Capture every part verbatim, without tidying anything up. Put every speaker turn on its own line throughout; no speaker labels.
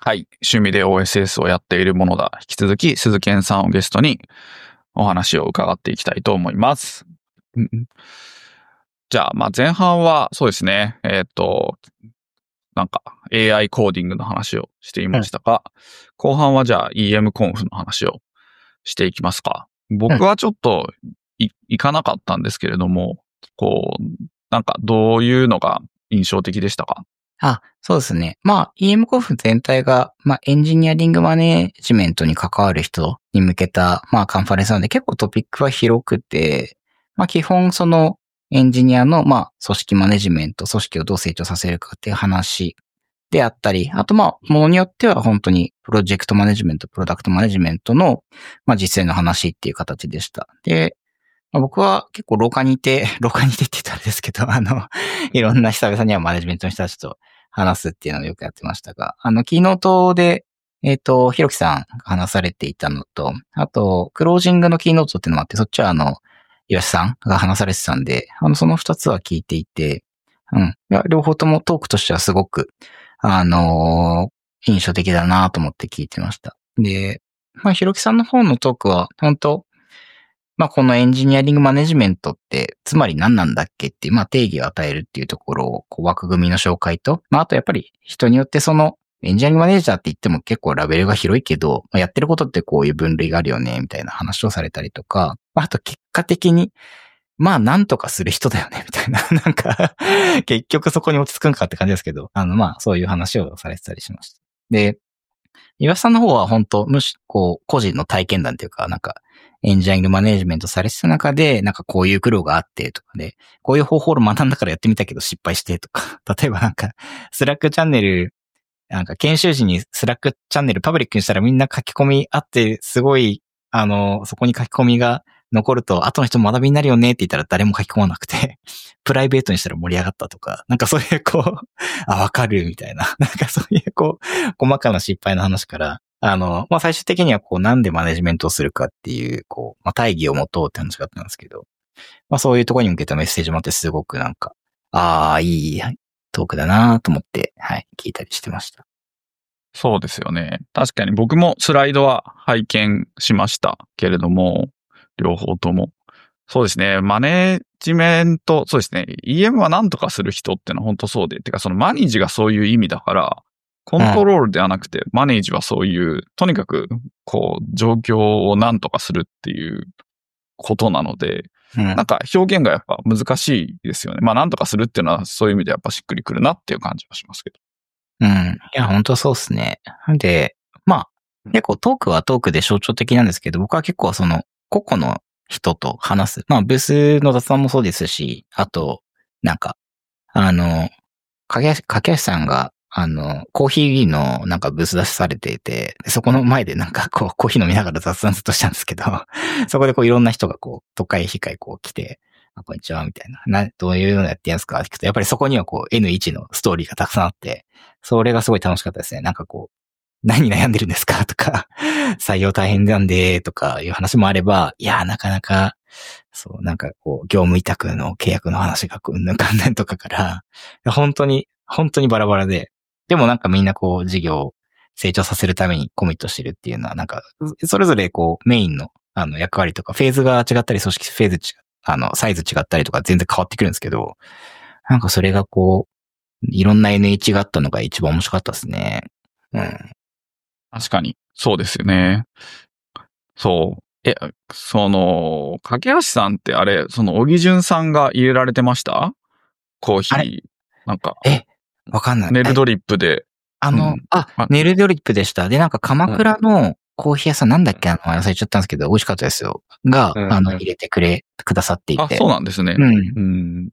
はい。趣味で オーエスエス をやっているものだ。引き続き、鈴賢さんをゲストにお話を伺っていきたいと思います。うんじゃあ、まあ前半はそうですね。えっと、なんか エーアイ コーディングの話をしていましたが、うん、後半はじゃあ イーエム コンフの話をしていきますか。僕はちょっとい、行かなかったんですけれども、こう、なんかどういうのが印象的でしたか？
あ、そうですね。まあ、イーエム コンフ全体が、まあ、エンジニアリングマネジメントに関わる人に向けた、まあ、カンファレンスなので、結構トピックは広くて、まあ、基本その、エンジニアの、まあ、組織マネジメント、組織をどう成長させるかっていう話であったり、あと、まあ、ものによっては本当に、プロジェクトマネジメント、プロダクトマネジメントの、まあ、実践の話っていう形でした。で、まあ、僕は結構廊下にいて、廊下にいてって言ったらあれですけど、あの、いろんな久々にはマネジメントの人たちと話すっていうのをよくやってましたが、あの、キーノートで、えっと、ひろきさんが話されていたのと、あと、クロージングのキーノートっていうのもあって、そっちはあの、岩瀬さんが話されてたんで、あの、その二つは聞いていて、うん。いや、両方ともトークとしてはすごく、あのー、印象的だなと思って聞いてました。で、まあ、ひろきさんの方のトークは、本当まあ、このエンジニアリングマネジメントって、つまり何なんだっけっていう、まあ、定義を与えるっていうところを、こう、枠組みの紹介と、まあ、あとやっぱり人によってその、エンジニアリングマネージャーって言っても結構ラベルが広いけど、まあ、やってることってこういう分類があるよね、みたいな話をされたりとか、あと結果的に、まあ、なんとかする人だよね、みたいな。なんか、結局そこに落ち着くんかって感じですけど、あの、まあ、そういう話をされてたりしました。で、岩瀬さんの方は本当むし、こう、個人の体験談っていうか、なんか、エンジニアリングマネージメントされてた中で、なんかこういう苦労があってとかで、こういう方法を学んだからやってみたけど失敗してとか、例えばなんか、スラックチャンネル、なんか研修時にスラックチャンネルパブリックにしたらみんな書き込みあって、すごい、あの、そこに書き込みが残ると、後の人も学びになるよねって言ったら誰も書き込まなくて、プライベートにしたら盛り上がったとか、なんかそういうこう、あ、わかるみたいな、なんかそういうこう、細かな失敗の話から、あの、まあ、最終的にはこう、なんでマネジメントをするかっていう、こう、まあ、大義を持とうって話があったんですけど、まあ、そういうところに向けたメッセージもあってすごくなんか、ああ、いいトークだなと思って、はい、聞いたりしてました。
そうですよね。確かに僕もスライドは拝見しましたけれども、両方とも。そうですね。マネジメント、そうですね。イーエム は何とかする人ってのは本当そうで、てかそのマネージがそういう意味だから、コントロールではなくて、うん、マネージはそういう、とにかく、こう、状況を何とかするっていうことなので、うん、なんか表現がやっぱ難しいですよね。まあ何とかするっていうのはそういう意味でやっぱしっくりくるなっていう感じはしますけど。
うん。いや、本当そうっすね。で、まあ、結構トークはトークで象徴的なんですけど、僕は結構その、個々の人と話す。まあ、ブースの雑談もそうですし、あと、なんか、あの、かけ、かけやしさんが、あの、コーヒーのなんかブース出されていて、そこの前でなんかこう、コーヒー飲みながら雑談ずっとしたんですけど、そこでこういろんな人がこう、都会、非会こう来て、あ、こんにちは、みたいな。な、どういうのやってんすかって聞くと、やっぱりそこにはこう エヌワン のストーリーがたくさんあって、それがすごい楽しかったですね。なんかこう、何悩んでるんですかとか、採用大変なんで、とかいう話もあれば、いや、なかなか、そう、なんかこう、業務委託の契約の話が、うんぬんかんぬんとかから、本当に、本当にバラバラで、でもなんかみんなこう、事業を成長させるためにコミットしてるっていうのは、なんか、それぞれこう、メインの、あの、役割とか、フェーズが違ったり、組織フェーズ違あの、サイズ違ったりとか全然変わってくるんですけど、なんかそれがこう、いろんな エヌエイチ があったのが一番面白かったですね。うん。
確かに、そうですよね。そう。え、その、架橋さんってあれ、その、小木淳さんが入れられてましたコーヒー。なんか。
え、わかんない。
ネルドリップで。
あの、うん、あ、ネルドリップでした。で、なんか鎌倉のコーヒー屋さんなんだっけ、あの、忘れちゃったんですけど、美味しかったですよ。が、うん、あの、入れてくれ、くださっていて。
あ、そうなんですね。
うん。
うん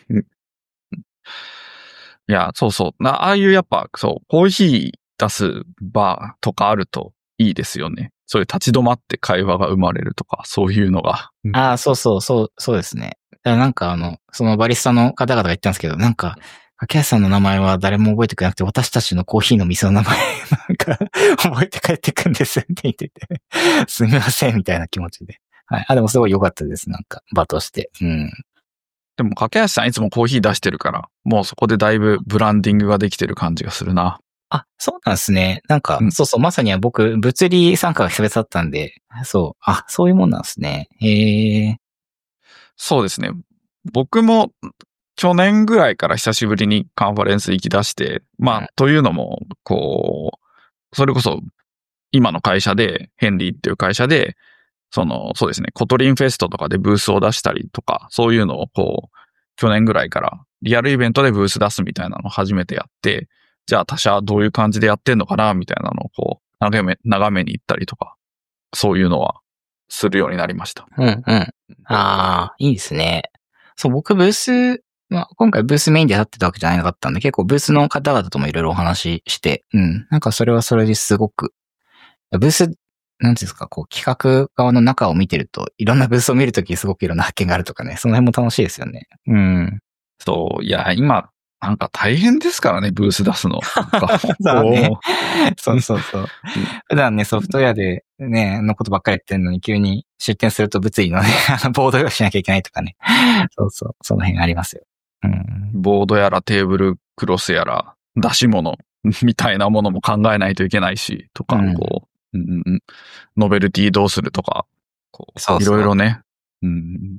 いや、そうそう。ああいうやっぱ、そう、コーヒー出すバーとかあるといいですよね。そういう立ち止まって会話が生まれるとか、そういうのが。
ああ、そうそう、そう、そうですね。だからなんかあの、そのバリスタの方々が言ったんですけど、なんか、掛橋さんの名前は誰も覚えてくれなくて、私たちのコーヒーの店の名前、なんか、覚えて帰ってくんですって言ってて、すみません、みたいな気持ちで。はい。あ、でもすごい良かったです、なんか、場として。うん。
でも、掛橋さんいつもコーヒー出してるから、もうそこでだいぶブランディングができてる感じがするな。
あ、そうなんですね。なんか、
うん、
そうそう、まさには僕、物理参加が久々だったんで、そう、あ、そういうもんなんですね。へえ。
そうですね。僕も去年ぐらいから久しぶりにカンファレンス行き出して、まあ、というのも、こう、それこそ今の会社で、ヘンリーっていう会社で、その、そうですね、コトリンフェストとかでブースを出したりとか、そういうのをこう、去年ぐらいからリアルイベントでブース出すみたいなのを初めてやって、じゃあ他社どういう感じでやってんのかなみたいなのをこう、眺め、眺めに行ったりとか、そういうのはするようになりました。
うんうん。ああ、いいですね。そう、僕ブース、まあ、今回ブースメインで立ってたわけじゃなかったんで、結構ブースの方々ともいろいろお話しして、うん。なんかそれはそれですごく、ブース、なんていうんですか、こう企画側の中を見てると、いろんなブースを見るときすごくいろんな発見があるとかね、その辺も楽しいですよね。うん。
そう、いや、今、なんか大変ですからね、ブース出すの。
そうね。
こ
そうそうそう。普段ね、ソフトウェアでね、のことばっかりやってるのに、急に出展すると物理のね、あの、ボード用しなきゃいけないとかね。そうそう、その辺ありますよ。うん。
ボードやらテーブルクロスやら出し物みたいなものも考えないといけないし、とか、
うん
こう、うんうん、ノベルティどうするとか、こう、い
そうそう。
ろいろね、うん、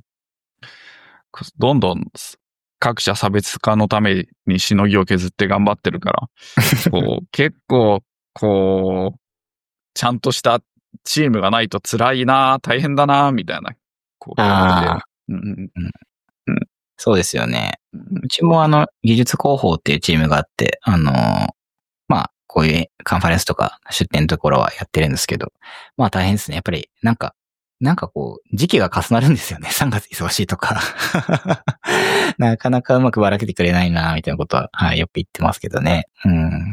どんどん各社差別化のためにしのぎを削って頑張ってるから、こう、結構、こう、ちゃんとしたチームがないと辛いな、大変だな、みたいな、こう、感じで。
ああ、
うんうん
うん。そうですよね。
うん
うちもあの、技術広報っていうチームがあって、あのーまあ、こういうカンファレンスとか出展のところはやってるんですけど、まあ大変ですね。やっぱり、なんか、なんかこう、時期が重なるんですよね。さんがつ忙しいとか。なかなかうまくばらけてくれないな、みたいなことは、はい、よく言ってますけどね。うん。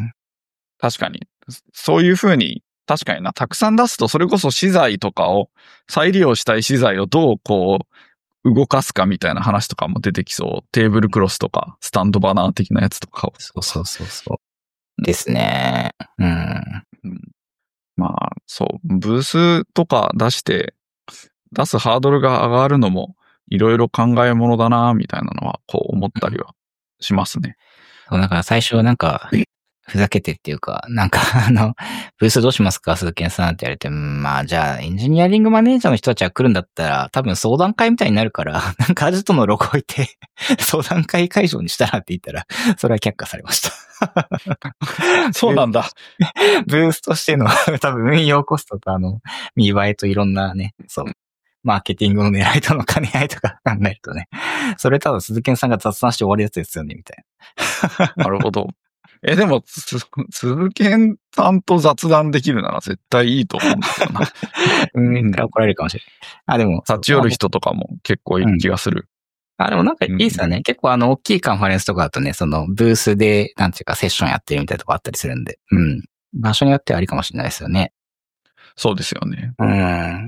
確かに。そういうふうに、確かにな、たくさん出すと、それこそ資材とかを、再利用したい資材をどうこう、動かすかみたいな話とかも出てきそう。テーブルクロスとか、スタンドバナー的なやつとかを。
そうそうそうそう。ですね。うん。
うん、まあ、そう、ブースとか出して、出すハードルが上がるのも、いろいろ考えものだな、みたいなのは、こう思ったりはしますね。
そう、だから最初なんか、ふざけてっていうか、なんかあの、ブースどうしますか鈴木さんって言われて、うんまあじゃあエンジニアリングマネージャーの人たちが来るんだったら、多分相談会みたいになるから、なんかアジトのロゴ置いて、相談会会場にしたらって言ったら、それは却下されました。
そうなんだ。
ブースとしての多分運用コストとあの、見栄えといろんなね、そう。マーケティングの狙いとの兼ね合いとか考えるとね。それただ鈴木さんが雑談して終わるやつですよね、みたいな。
なるほど。え、でも、つ、鈴研さんと雑談できるなら絶対いいと思うんですよな。
運営から怒られるかもしれない。あ、でも。
立ち寄る人とかも結構いい気がする。
うん、あ、でもなんかいいですよね。うん、結構あの、大きいカンファレンスとかだとね、その、ブースで、なんていうか、セッションやってるみたいなとこあったりするんで。うん。場所によってはありかもしれないですよね。
そうですよね。
うん。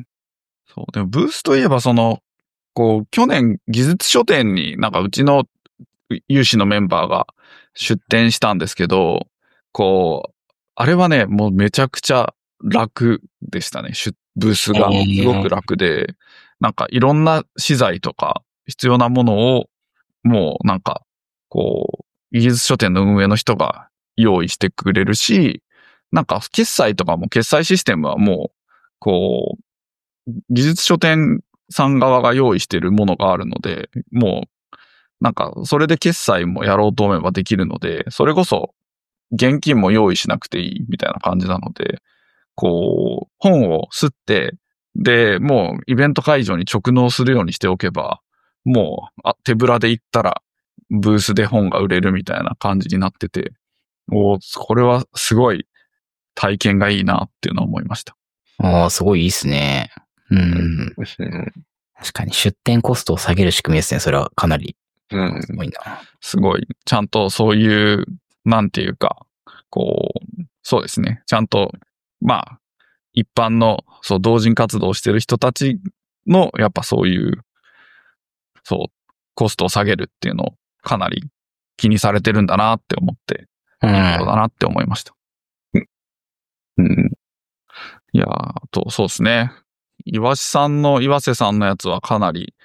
そう。でも、ブースといえば、その、こう、去年、技術書店になんかうちの有志のメンバーが出展したんですけど、こう、あれはね、もうめちゃくちゃ楽でしたね。ブースがすごく楽で、えー、なんかいろんな資材とか必要なものをもうなんか、こう、技術書店の運営の人が用意してくれるし、なんか決済とかも決済システムはもう、こう、技術書店さん側が用意しているものがあるので、もうなんか、それで決済もやろうと思えばできるので、それこそ、現金も用意しなくていいみたいな感じなので、こう、本を吸って、で、もうイベント会場に直納するようにしておけば、もう、あ、手ぶらで行ったら、ブースで本が売れるみたいな感じになってて、おこれはすごい体験がいいなっていうのを思いました。
ああ、すごいいいっすね。うん。確かに出店コストを下げる仕組みですね。それはかなり。うん。すごいな。
すごい。ちゃんとそういう、なんていうか、こう、そうですね。ちゃんと、まあ、一般の、そう、同人活動をしてる人たちの、やっぱそういう、そう、コストを下げるっていうのをかなり気にされてるんだなって思って、いいことだなって思いました。うん。うん、いやー、あと、そうですね。岩瀬さんの、岩瀬さんのやつはかなり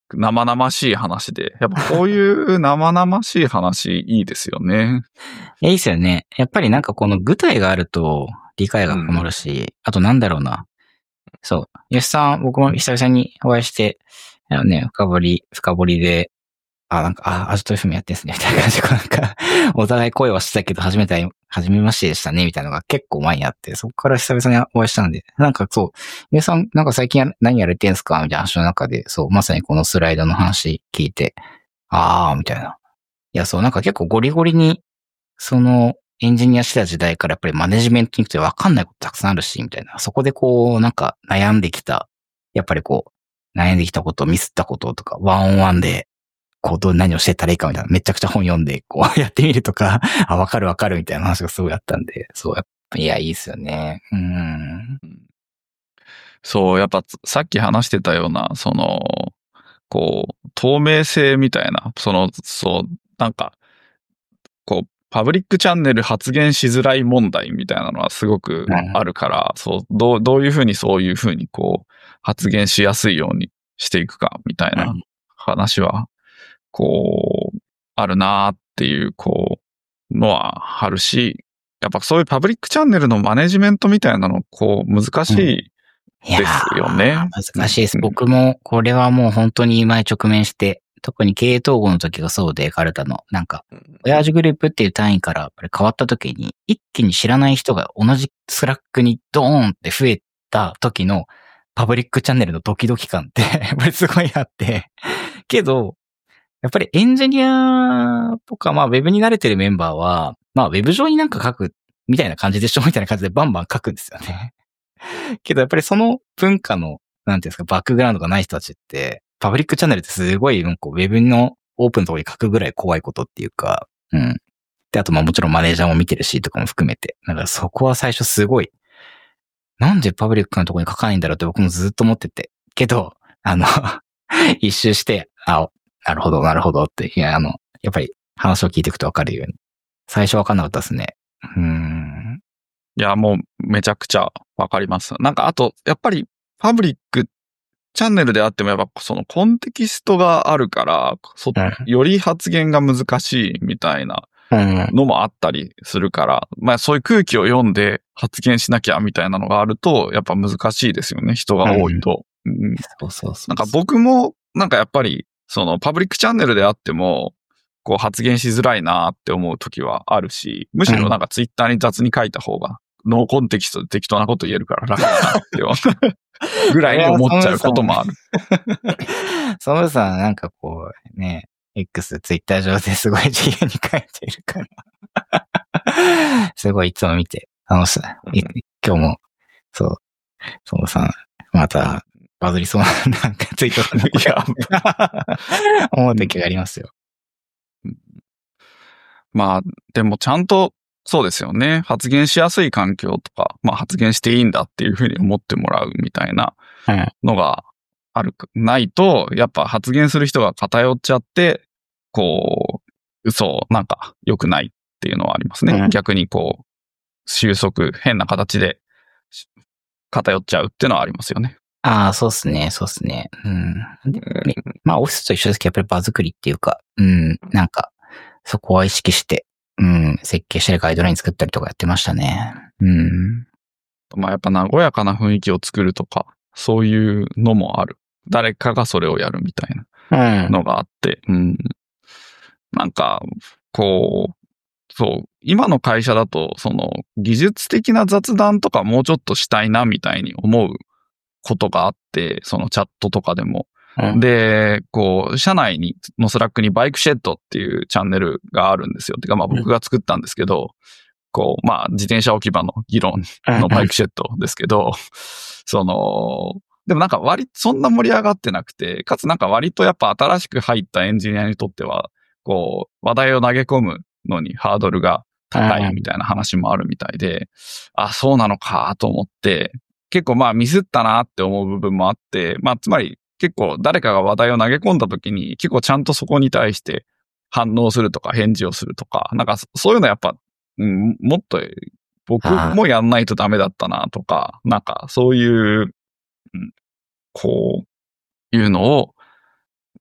生々しい話で、やっぱこういう生々しい話いいですよね。
いやいいですよね。やっぱりなんかこの具体があると理解が深まるし、うん、あとなんだろうな。そう。吉さん、僕も久々にお会いして、あのね、深掘り、深掘りで、あ、なんか、あ、アジト エフエム やってんすね、みたいな感じで、なんか、お互い声はしてたけど、初めて、初めましてでしたね、みたいなのが結構前にあって、そこから久々にお会いしたんで、なんかそう、皆さん、なんか最近や何やれてんすかみたいな話の中で、そう、まさにこのスライドの話聞いて、あー、みたいな。いや、そう、なんか結構ゴリゴリに、その、エンジニアしてた時代からやっぱりマネジメントに行くと分かんないことたくさんあるし、みたいな。そこでこう、なんか悩んできた、やっぱりこう、悩んできたこと、ミスったこととか、ワンオンワンで、こう、どう何をしてたらいいかみたいな、めちゃくちゃ本読んで、こう、やってみるとか、あ、わかるわかるみたいな話がすごいあったんで、そう、やっぱ、いや、いいですよね。うん。
そう、やっぱさっき話してたような、その、こう、透明性みたいな、その、そう、なんか、こう、パブリックチャンネル発言しづらい問題みたいなのはすごくあるから、うん、そう、どう、どういうふうにそういうふうにこう、発言しやすいようにしていくかみたいな話は、こう、あるなーっていう、こう、のはあるし、やっぱそういうパブリックチャンネルのマネジメントみたいなの、こう、難しいですよね。
うん、難しいです。うん、僕も、これはもう本当に前直面して、特に経営統合の時がそうで、カルタの、なんか、親父グループっていう単位からやっぱり変わった時に、一気に知らない人が同じスラックにドーンって増えた時のパブリックチャンネルのドキドキ感って、やっぱりすごいあって、けど、やっぱりエンジニアとか、まあ、ウェブに慣れてるメンバーは、まあ、ウェブ上になんか書くみたいな感じでしょみたいな感じでバンバン書くんですよね。けど、やっぱりその文化の、なんていうんですか、バックグラウンドがない人たちって、パブリックチャンネルってすごい、こう、ウェブのオープンのところに書くぐらい怖いことっていうか、うん。で、あと、まあ、もちろんマネージャーも見てるし、とかも含めて。だからそこは最初すごい、なんでパブリックなところに書かないんだろうって僕もずっと思ってて。けど、あの、一周して、あ、なるほど、なるほどって。いや、あの、やっぱり話を聞いていくとわかるように。最初わかんなかったですね。うーん。
いや、もうめちゃくちゃわかります。なんかあと、やっぱりパブリックチャンネルであってもやっぱそのコンテキストがあるから、そより発言が難しいみたいなのもあったりするから、まあそういう空気を読んで発言しなきゃみたいなのがあると、やっぱ難しいですよね、人が多いと。うん、
そうそうそう。
なんか僕も、なんかやっぱり、そのパブリックチャンネルであっても、こう発言しづらいなって思う時はあるし、むしろなんかツイッターに雑に書いた方が、ノーコンテキストで適当なこと言えるから楽だなってぐらいに思っちゃうこともある。
ソムさんなんかこうね、X、ツイッター上ですごい自由に書いているから。すごいいつも見て楽しい。今日も、そう、ソムさん、またバズりそうななんかツイートが思う時がありますよ。
まあ、でもちゃんと、そうですよね。発言しやすい環境とか、まあ発言していいんだっていうふうに思ってもらうみたいなのがある、ないと、やっぱ発言する人が偏っちゃって、こう、嘘、なんか良くないっていうのはありますね。うん、逆にこう、収束、変な形で偏っちゃうっていうのはありますよね。
ああ、そうっすね、そうっすね。うん。でまあ、オフィスと一緒ですけど、やっぱり場作りっていうか、うん、なんか、そこは意識して、うん、設計したりガイドライン作ったりとかやってましたね。うん。
まあ、やっぱ和やかな雰囲気を作るとか、そういうのもある。誰かがそれをやるみたいなのがあって、うん、うん。なんか、こう、そう、今の会社だと、その、技術的な雑談とかもうちょっとしたいなみたいに思うことがあって、そのチャットとかでも。うん、で、こう、社内に、のスラックにバイクシェッドっていうチャンネルがあるんですよ。てか、まあ僕が作ったんですけど、うん、こう、まあ自転車置き場の議論のバイクシェッドですけど、その、でもなんか割、そんな盛り上がってなくて、かつなんか割とやっぱ新しく入ったエンジニアにとっては、こう、話題を投げ込むのにハードルが高いみたいな話もあるみたいで、あ、そうなのかと思って、結構まあミスったなって思う部分もあって、まあつまり結構誰かが話題を投げ込んだ時に結構ちゃんとそこに対して反応するとか返事をするとか、なんかそういうのやっぱ、うん、もっと僕もやんないとダメだったなとか、なんかそういう、うん、こういうのを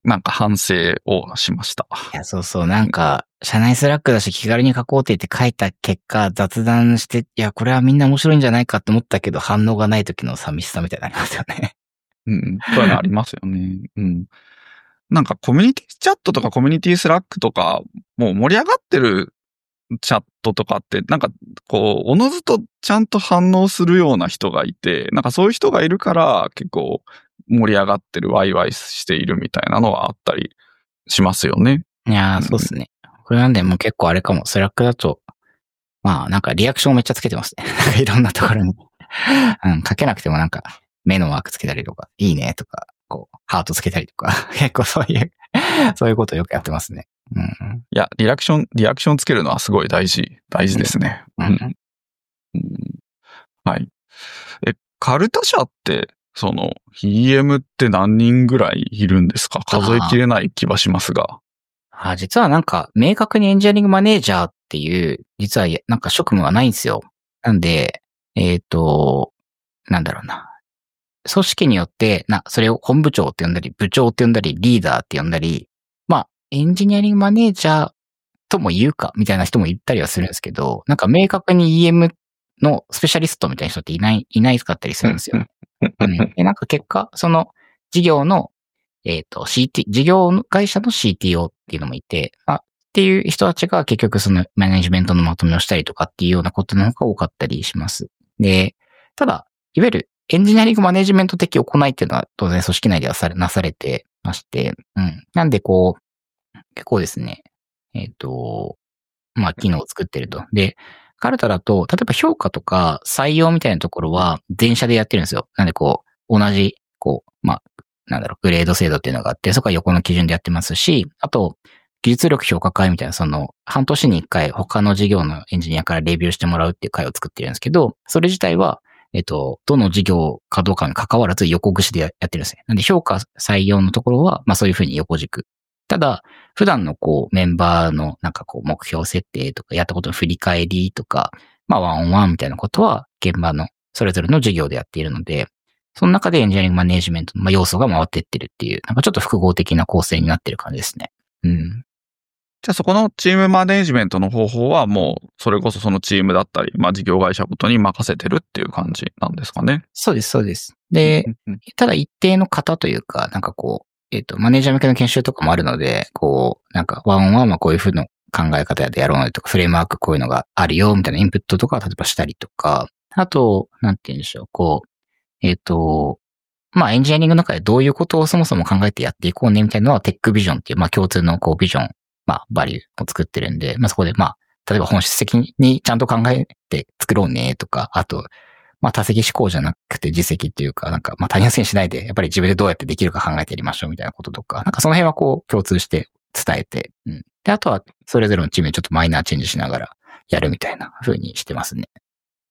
なんか反省をしました。
いや、そうそう、なんか、社内スラックだし気軽に書こうって言って書いた結果、雑談して、いや、これはみんな面白いんじゃないかって思ったけど、反応がない時の寂しさみたいなのありますよね。
うん。そういうのありますよね。うん。なんかコミュニティチャットとかコミュニティスラックとか、もう盛り上がってるチャットとかって、なんかこう、おのずとちゃんと反応するような人がいて、なんかそういう人がいるから結構盛り上がってる、ワイワイしているみたいなのはあったりしますよね。
いやー、そうっすね。これなんでもう結構あれかも、スラックだと、まあなんかリアクションめっちゃつけてますね。なんかいろんなところに。うん、書けなくてもなんか、目のマークつけたりとか、いいねとか、こう、ハートつけたりとか、結構そういう、そういうことよくやってますね。うん、
いや、リアクション、リアクションつけるのはすごい大事、大事ですね。
うん
うんうん、はい。え、カルタ社って、その、イーエム って何人ぐらいいるんですか？数えきれない気はしますが。
あ、実はなんか、明確にエンジニアリングマネージャーっていう、実はなんか職務はないんですよ。なんで、えっと、なんだろうな。組織によって、な、それを本部長って呼んだり、部長って呼んだり、リーダーって呼んだり、まあ、エンジニアリングマネージャーとも言うか、みたいな人も言ったりはするんですけど、なんか明確に イーエム のスペシャリストみたいな人っていない、いないかったりするんですよ。うん、で、なんか結果、その事業の、えっと、シーティー、事業会社の シーティーオー っていうのもいて、あ、っていう人たちが結局そのマネジメントのまとめをしたりとかっていうようなことの方が多かったりします。で、ただ、いわゆるエンジニアリングマネジメント的行いっていうのは当然組織内ではされ、なされてまして、うん。なんでこう、結構ですね、えっと、まあ、機能を作ってると。で、カルタだと、例えば評価とか採用みたいなところは全社でやってるんですよ。なんでこう、同じ、こう、まあ、なんだろう、グレード制度っていうのがあって、そこは横の基準でやってますし、あと、技術力評価会みたいな、その、半年に一回他の事業のエンジニアからレビューしてもらうっていう会を作ってるんですけど、それ自体は、えっと、どの事業かどうかに関わらず横串でやってるんですね。なんで評価採用のところは、まあそういうふうに横軸。ただ、普段のこうメンバーのなんかこう目標設定とかやったことの振り返りとか、まあワンオンワンみたいなことは現場のそれぞれの事業でやっているので、その中でエンジニアリングマネージメントの要素が回っていってるっていう、なんかちょっと複合的な構成になってる感じですね。うん。
じゃあそこのチームマネージメントの方法はもう、それこそそのチームだったり、まあ事業会社ごとに任せてるっていう感じなんですかね。
そうです、そうです。で、ただ一定の型というか、なんかこう、えっと、マネージャー向けの研修とかもあるので、こう、なんかワンオンワンはこういう風の考え方でやろうねとか、フレームワークこういうのがあるよ、みたいなインプットとかを例えばしたりとか、あと、なんて言うんでしょう、こう、えっと、まあエンジニアリングの中でどういうことをそもそも考えてやっていこうね、みたいなのはテックビジョンっていう、まあ共通のこうビジョン、まあバリューを作ってるんで、まあそこでまあ、例えば本質的にちゃんと考えて作ろうねとか、あと、まあ多責思考じゃなくて実績っていうか、なんかまあ他人のせいにしないで、やっぱり自分でどうやってできるか考えてやりましょうみたいなこととか、なんかその辺はこう共通して伝えて、うん。で、あとはそれぞれのチームにちょっとマイナーチェンジしながらやるみたいな風にしてますね。
うん。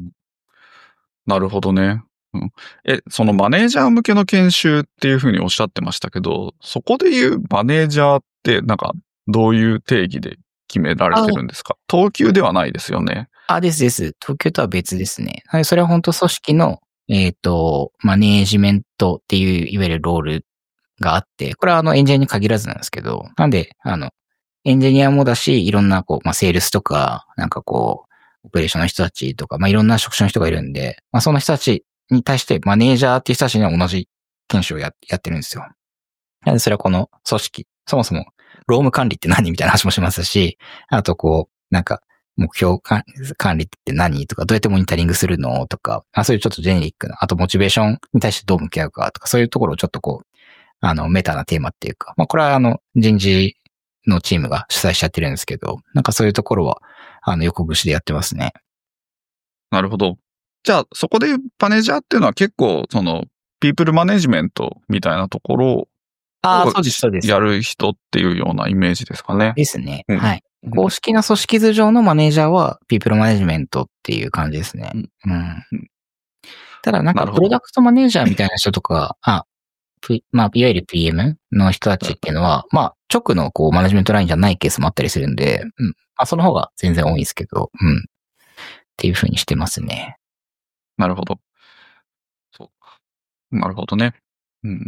なるほどね。うん、え、そのマネージャー向けの研修っていうふうにおっしゃってましたけど、そこで言うマネージャーってなんかどういう定義で決められてるんですか？等級ではないですよね。
あ、ですです。東京とは別ですね。はい、それは本当組織の、えっと、マネージメントっていう、いわゆるロールがあって、これはあのエンジニアに限らずなんですけど、なんで、あの、エンジニアもだし、いろんなこう、まあ、セールスとか、なんかこう、オペレーションの人たちとか、まあ、いろんな職種の人がいるんで、まあ、その人たちに対してマネージャーっていう人たちには同じ研修をややってるんですよ。なんで、それはこの組織、そもそも、労務管理って何みたいな話もしますし、あとこう、なんか、目標管理って何とか、どうやってモニタリングするのとか、あ、そういうちょっとジェネリックな、あとモチベーションに対してどう向き合うかとか、そういうところをちょっとこう、あの、メタなテーマっていうか、まあ、これはあの、人事のチームが主催しちゃってるんですけど、なんかそういうところは、あの、横串でやってますね。
なるほど。じゃあ、そこでマネージャーっていうのは結構、その、ピープルマネジメントみたいなところを、
ああ、そうです、そうです。
やる人っていうようなイメージですかね。
ですね。
うん、
はい。公式な組織図上のマネージャーは、ピープルマネジメントっていう感じですね。うん。うん、ただ、なんか、プロダクトマネージャーみたいな人とか、あ、まあ、いわゆる ピーエム の人たちっていうのは、まあ、直のこう、マネジメントラインじゃないケースもあったりするんで、うん。まあ、その方が全然多いんですけど、うん。っていう風にしてますね。
なるほど。そうか。なるほどね。うん。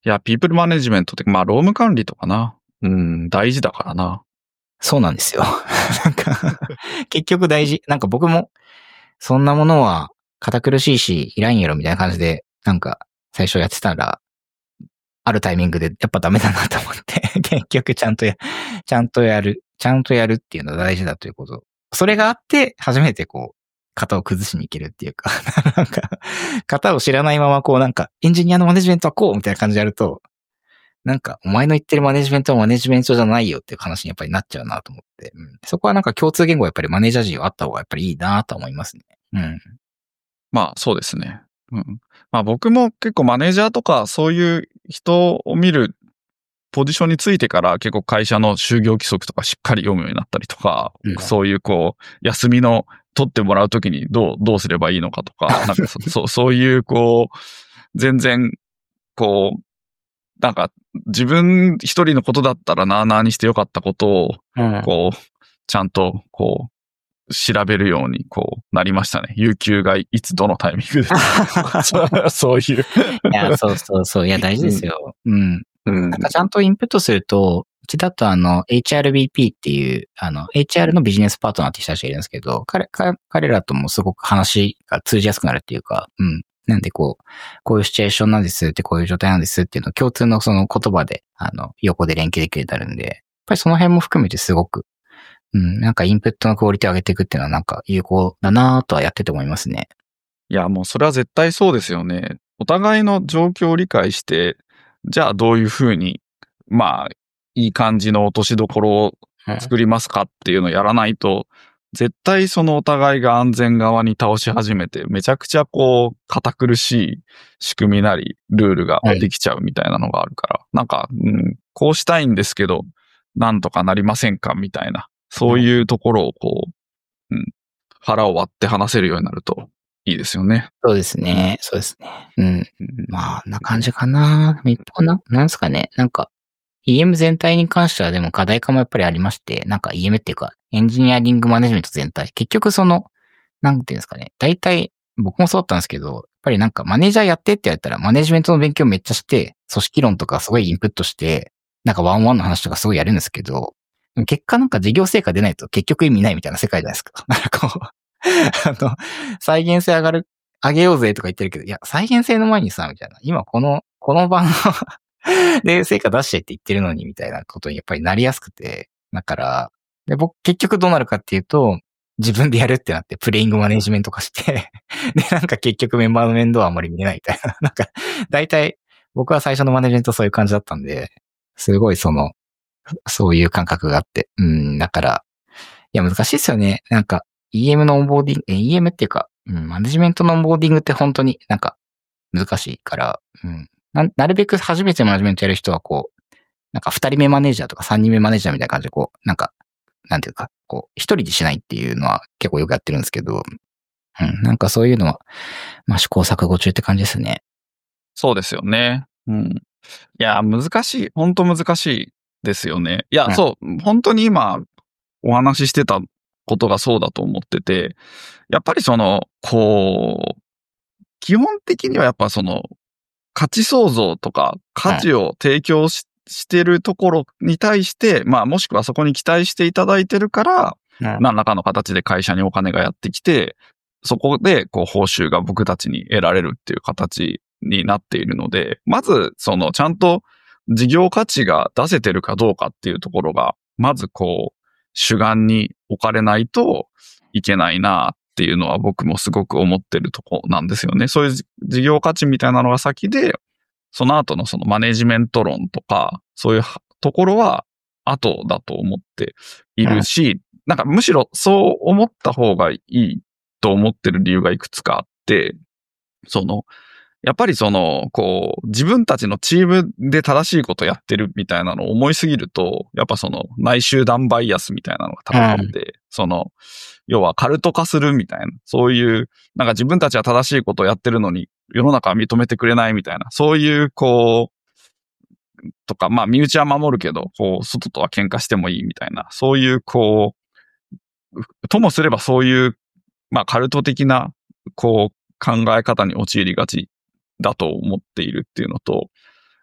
いや、ピープルマネジメントって、まあ、労務管理とかな。うん、大事だからな。
そうなんですよ。なんか、結局大事。なんか僕も、そんなものは堅苦しいし、いらんやろみたいな感じで、なんか、最初やってたら、あるタイミングでやっぱダメだなと思って、結局ちゃんとや、ちゃんとやる、ちゃんとやるっていうのが大事だということ。それがあって、初めてこう、型を崩しに行けるっていうか、なんか、型を知らないままこうなんか、エンジニアのマネジメントはこうみたいな感じでやると、なんか、お前の言ってるマネジメントはマネジメントじゃないよっていう話にやっぱりなっちゃうなと思って、うん、そこはなんか共通言語はやっぱりマネージャー陣はあった方がやっぱりいいなと思いますね。うん。
まあ、そうですね。うん。まあ、僕も結構マネージャーとかそういう人を見るポジションについてから結構会社の就業規則とかしっかり読むようになったりとか、うん、そういうこう、休みの取ってもらうときにどう、どうすればいいのかとか、なんかそ、そう、そういうこう、全然、こう、なんか自分一人のことだったらなあなあにしてよかったことを、こう、ちゃんとこう、調べるようにこうなりましたね。有給がいつどのタイミングで。そういう。
いや、そうそうそう。いや、大事ですよ。うん。うん、なんかちゃんとインプットすると、うちだとあの、エイチアールビーピー っていう、あの、エイチアール のビジネスパートナーって人たちがいるんですけど、彼、彼らともすごく話が通じやすくなるっていうか、うん。なんでこう、こういうシチュエーションなんですってこういう状態なんですっていうのを共通のその言葉で、あの、横で連携できるようになるんで、やっぱりその辺も含めてすごく、うん、なんかインプットのクオリティを上げていくっていうのはなんか有効だなぁとはやってて思いますね。
いや、もうそれは絶対そうですよね。お互いの状況を理解して、じゃあどういうふうに、まあ、いい感じの落としどころを作りますかっていうのをやらないと、絶対そのお互いが安全側に倒し始めて、めちゃくちゃこう、堅苦しい仕組みなり、ルールができちゃうみたいなのがあるから、はい、なんか、うん、こうしたいんですけど、なんとかなりませんかみたいな、そういうところをこう、うん、腹を割って話せるようになるといいですよね。
そうですね。そうですね。うん。まあ、な感じかな。一方な、なんですかね。なんか、イーエム 全体に関してはでも課題化もやっぱりありまして、なんか イーエム っていうか、エンジニアリングマネジメント全体。結局その、なんていうんですかね。大体、僕もそうだったんですけど、やっぱりなんかマネージャーやってって言われたら、マネジメントの勉強めっちゃして、組織論とかすごいインプットして、なんかワンワンの話とかすごいやるんですけど、結果なんか事業成果出ないと結局意味ないみたいな世界じゃないですか。なんかこう、あの、再現性上がる、上げようぜとか言ってるけど、いや、再現性の前にさ、みたいな。今この、この版ので、成果出してって言ってるのに、みたいなことにやっぱりなりやすくて。だから、で僕、結局どうなるかっていうと、自分でやるってなって、プレイングマネジメント化して、で、なんか結局メンバーの面倒はあんまり見れないみたいな。なんか、大体、僕は最初のマネジメントそういう感じだったんで、すごいその、そういう感覚があって。うん、だから、いや、難しいですよね。なんか、イーエム のオンボーディング、え、イーエム っていうか、うん、マネジメントのオンボーディングって本当になんか難しいから、うん、な, なるべく初めてマネジメントやる人はこう、なんか二人目マネージャーとか三人目マネージャーみたいな感じでこう、なんか、なんていうか、こう、一人でしないっていうのは結構よくやってるんですけど、うん、なんかそういうのは、まあ試行錯誤中って感じですね。
そうですよね。うん。いや、難しい。本当難しいですよね。いや、うん、そう、本当に今お話ししてたことがそうだと思ってて、やっぱりその、こう、基本的にはやっぱその、価値創造とか価値を提供 し,、うん、してるところに対して、まあもしくはそこに期待していただいてるから、うん、何らかの形で会社にお金がやってきて、そこでこう報酬が僕たちに得られるっていう形になっているので、まずそのちゃんと事業価値が出せてるかどうかっていうところが、まずこう主眼に置かれないといけないなっていうのは僕もすごく思ってるとこなんですよね。そういう事業価値みたいなのが先で、その後のそのマネジメント論とか、そういうところは後だと思っているし、なんかむしろそう思った方がいいと思ってる理由がいくつかあって、その、やっぱりその、こう、自分たちのチームで正しいことやってるみたいなのを思いすぎると、やっぱその内集団バイアスみたいなのが高まって、うん、その、要はカルト化するみたいな、そういう、なんか自分たちは正しいことをやってるのに、世の中は認めてくれないみたいな、そういう、こう、とか、まあ、身内は守るけど、こう、外とは喧嘩してもいいみたいな、そういう、こう、ともすればそういう、まあ、カルト的な、こう、考え方に陥りがちだと思っているっていうのと、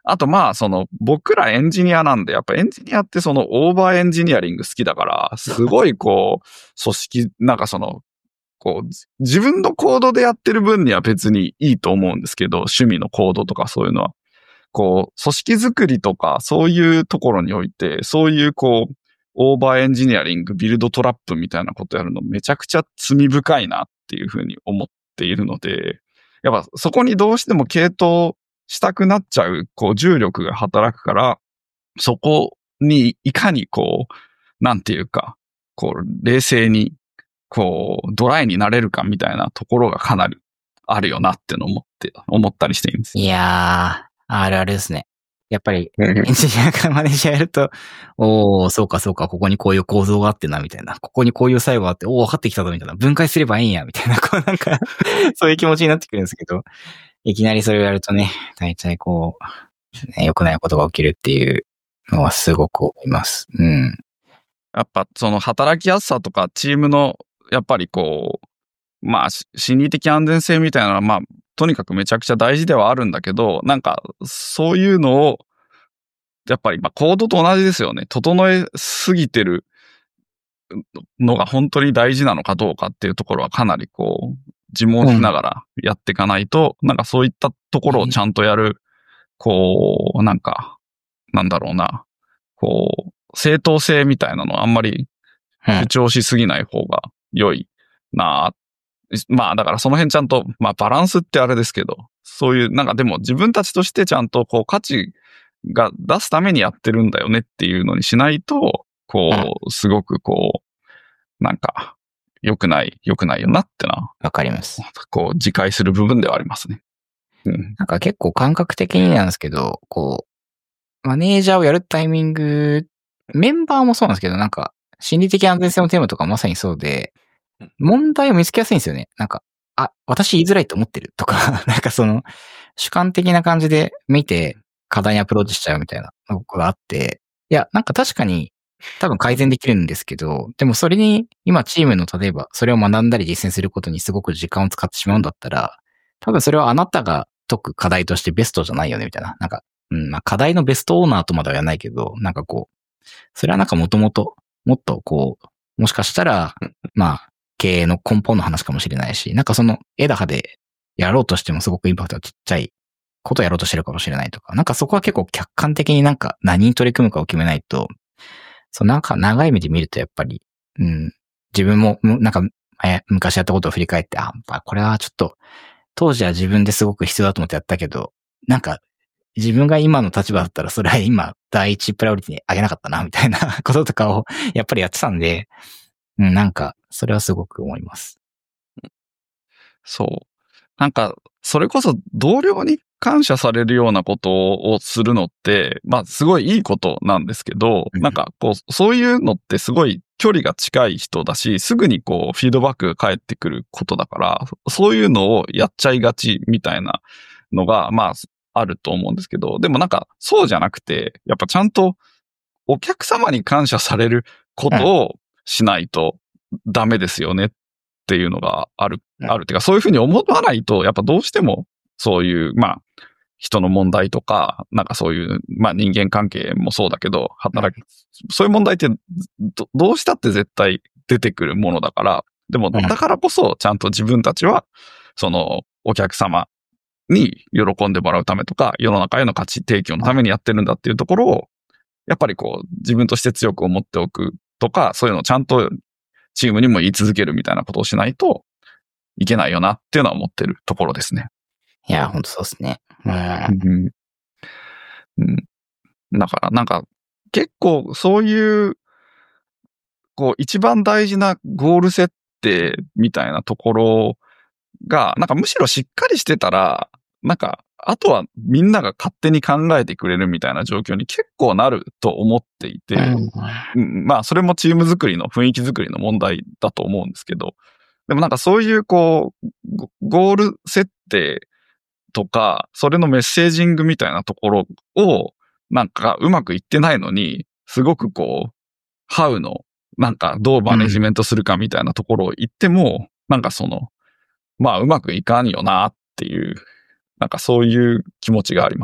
あとまあ、その、僕らエンジニアなんで、やっぱエンジニアってそのオーバーエンジニアリング好きだから、すごいこう、組織、なんかその、こう、自分のコードでやってる分には別にいいと思うんですけど、趣味のコードとかそういうのは。こう、組織づくりとか、そういうところにおいて、そういうこう、オーバーエンジニアリング、ビルドトラップみたいなことやるのめちゃくちゃ罪深いなっていうふうに思っているので、やっぱそこにどうしても傾倒したくなっちゃう、こう、重力が働くから、そこにいかにこう、なんていうか、こう、冷静に、こう、ドライになれるかみたいなところがかなりあるよなってのを思って、思ったりしているんです。
いやー、あるあるですね。やっぱり、エンジニアがマネージャーやると、おー、そうかそうか、ここにこういう構造があってな、みたいな。ここにこういう作用があって、おー、分かってきたぞ、みたいな。分解すればいいんや、みたいな、こうなんか、そういう気持ちになってくるんですけど、いきなりそれをやるとね、大体こう、ね、良くないことが起きるっていうのはすごく思います。うん。
やっぱその働きやすさとかチームの、やっぱりこう、まあ、心理的安全性みたいなのは、まあ、とにかくめちゃくちゃ大事ではあるんだけど、なんか、そういうのを、やっぱり、まあ、コードと同じですよね。整えすぎてるのが本当に大事なのかどうかっていうところはかなりこう、自問しながらやっていかないと、うん、なんかそういったところをちゃんとやる、こう、なんか、なんだろうな、こう、正当性みたいなのはあんまり主張しすぎない方が良いな、うん、まあだからその辺ちゃんと、まあバランスってあれですけど、そういう、なんかでも自分たちとしてちゃんとこう価値が出すためにやってるんだよねっていうのにしないと、こう、すごくこう、なんか、良くない、良くないよなってな。
わかります。
こう、自戒する部分ではありますね。
うん。なんか結構感覚的になんですけど、こう、マネージャーをやるタイミング、メンバーもそうなんですけど、なんか、心理的安全性のテーマとかまさにそうで、問題を見つけやすいんですよね。なんか、あ、私言いづらいと思ってるとか、なんかその、主観的な感じで見て課題にアプローチしちゃうみたいなのがあって、いや、なんか確かに多分改善できるんですけど、でもそれに今チームの例えばそれを学んだり実践することにすごく時間を使ってしまうんだったら、多分それはあなたが解く課題としてベストじゃないよねみたいな。なんか、うん、まあ課題のベストオーナーとまでは言わないけど、なんかこう、それはなんかもともと、もっとこう、もしかしたら、まあ、経営の根本の話かもしれないし、なんかその枝葉でやろうとしてもすごくインパクトがちっちゃいことをやろうとしてるかもしれないとか、なんかそこは結構客観的になんか何に取り組むかを決めないと、そうなんか長い目で見るとやっぱり、うん、自分もなんか昔やったことを振り返って、あ、これはちょっと当時は自分ですごく必要だと思ってやったけど、なんか自分が今の立場だったらそれは今第一プライオリティに上げなかったなみたいなこととかをやっぱりやってたんで、うん、なんかそれはすごく思います。
そう。なんか、それこそ同僚に感謝されるようなことをするのって、まあすごいいいことなんですけど、なんかこう、そういうのってすごい距離が近い人だし、すぐにこうフィードバックが返ってくることだから、そういうのをやっちゃいがちみたいなのが、まああると思うんですけど、でもなんかそうじゃなくて、やっぱちゃんとお客様に感謝されることをしないとダメですよねっていうのがある、あるっていうか、そういうふうに思わないと、やっぱどうしてもそういう、まあ、人の問題とか、なんかそういう、まあ人間関係もそうだけど、働き、そういう問題ってど、どうしたって絶対出てくるものだから、でも、だからこそちゃんと自分たちは、その、お客様に喜んでもらうためとか、世の中への価値提供のためにやってるんだっていうところを、やっぱりこう、自分として強く思っておくとか、そういうのをちゃんとチームにも言い続けるみたいなことをしないといけないよなっていうのは思ってるところですね。
いや、ほんとそうですね。うん。
うんうん、だから、なんか、結構そういう、こう、一番大事なゴール設定みたいなところが、なんかむしろしっかりしてたら、なんか、あとはみんなが勝手に考えてくれるみたいな状況に結構なると思っていて、うん、まあ、それもチーム作りの雰囲気作りの問題だと思うんですけど、でもなんかそういうこう、ゴール設定とか、それのメッセージングみたいなところを、なんかうまくいってないのに、すごくこう、ハウの、なんかどうマネジメントするかみたいなところを言っても、うん、なんかその、まあうまくいかんよなっていう、なんかそういう気持ちがあります。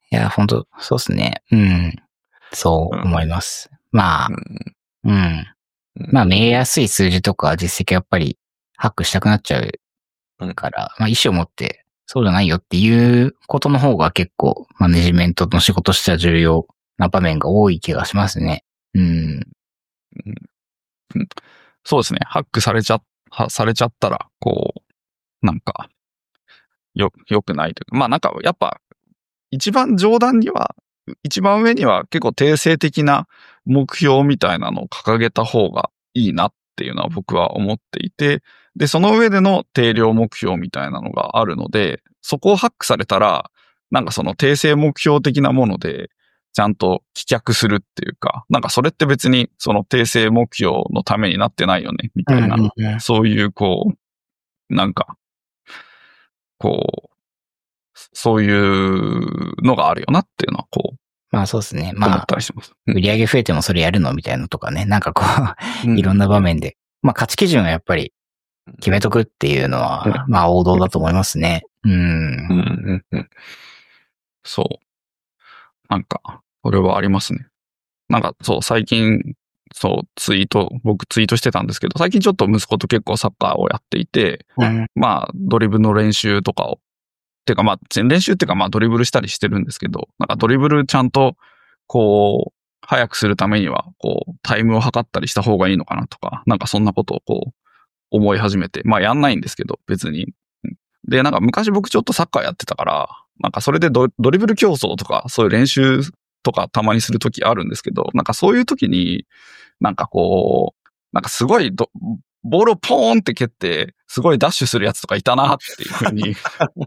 いや、本当そうですね。うん。そう思います。うん、まあ、うん。うん、まあ、見えやすい数字とか実績はやっぱりハックしたくなっちゃうから、まあ、意思を持ってそうじゃないよっていうことの方が結構マネジメントの仕事としては重要な場面が多い気がしますね。うん。
うん、そうですね。ハックされちゃ、されちゃったら、こう、なんか、よ、良くないというか、まあなんか、やっぱ、一番上段には、一番上には結構定性的な目標みたいなのを掲げた方がいいなっていうのは僕は思っていて、で、その上での定量目標みたいなのがあるので、そこをハックされたら、なんかその定性目標的なもので、ちゃんと棄却するっていうか、なんかそれって別にその定性目標のためになってないよね、みたいな、うんうんうん、そういうこう、なんか、こう、そういうのがあるよなっていうのは、こう。
まあそうですね。まあ、
思ったりします。
売り上げ増えてもそれやるのみたいなのとかね。なんかこう、いろんな場面で。まあ価値基準はやっぱり決めとくっていうのは、まあ王道だと思いますね。うん。うん
うん、そう。なんか、これはありますね。なんかそう、最近、そう、ツイート、僕ツイートしてたんですけど、最近ちょっと息子と結構サッカーをやっていて、うん、まあ、ドリブルの練習とかを、てかまあ、練習っていうかまあドリブルしたりしてるんですけど、なんかドリブルちゃんと、こう、早くするためには、こう、タイムを測ったりした方がいいのかなとか、なんかそんなことをこう、思い始めて、まあやんないんですけど、別に。で、なんか昔僕ちょっとサッカーやってたから、なんかそれで ド, ドリブル競争とか、そういう練習とかたまにするときあるんですけど、なんかそういうときに、なんかこう、なんかすごいど、ボールをポーンって蹴って、すごいダッシュするやつとかいたなっていうふうに、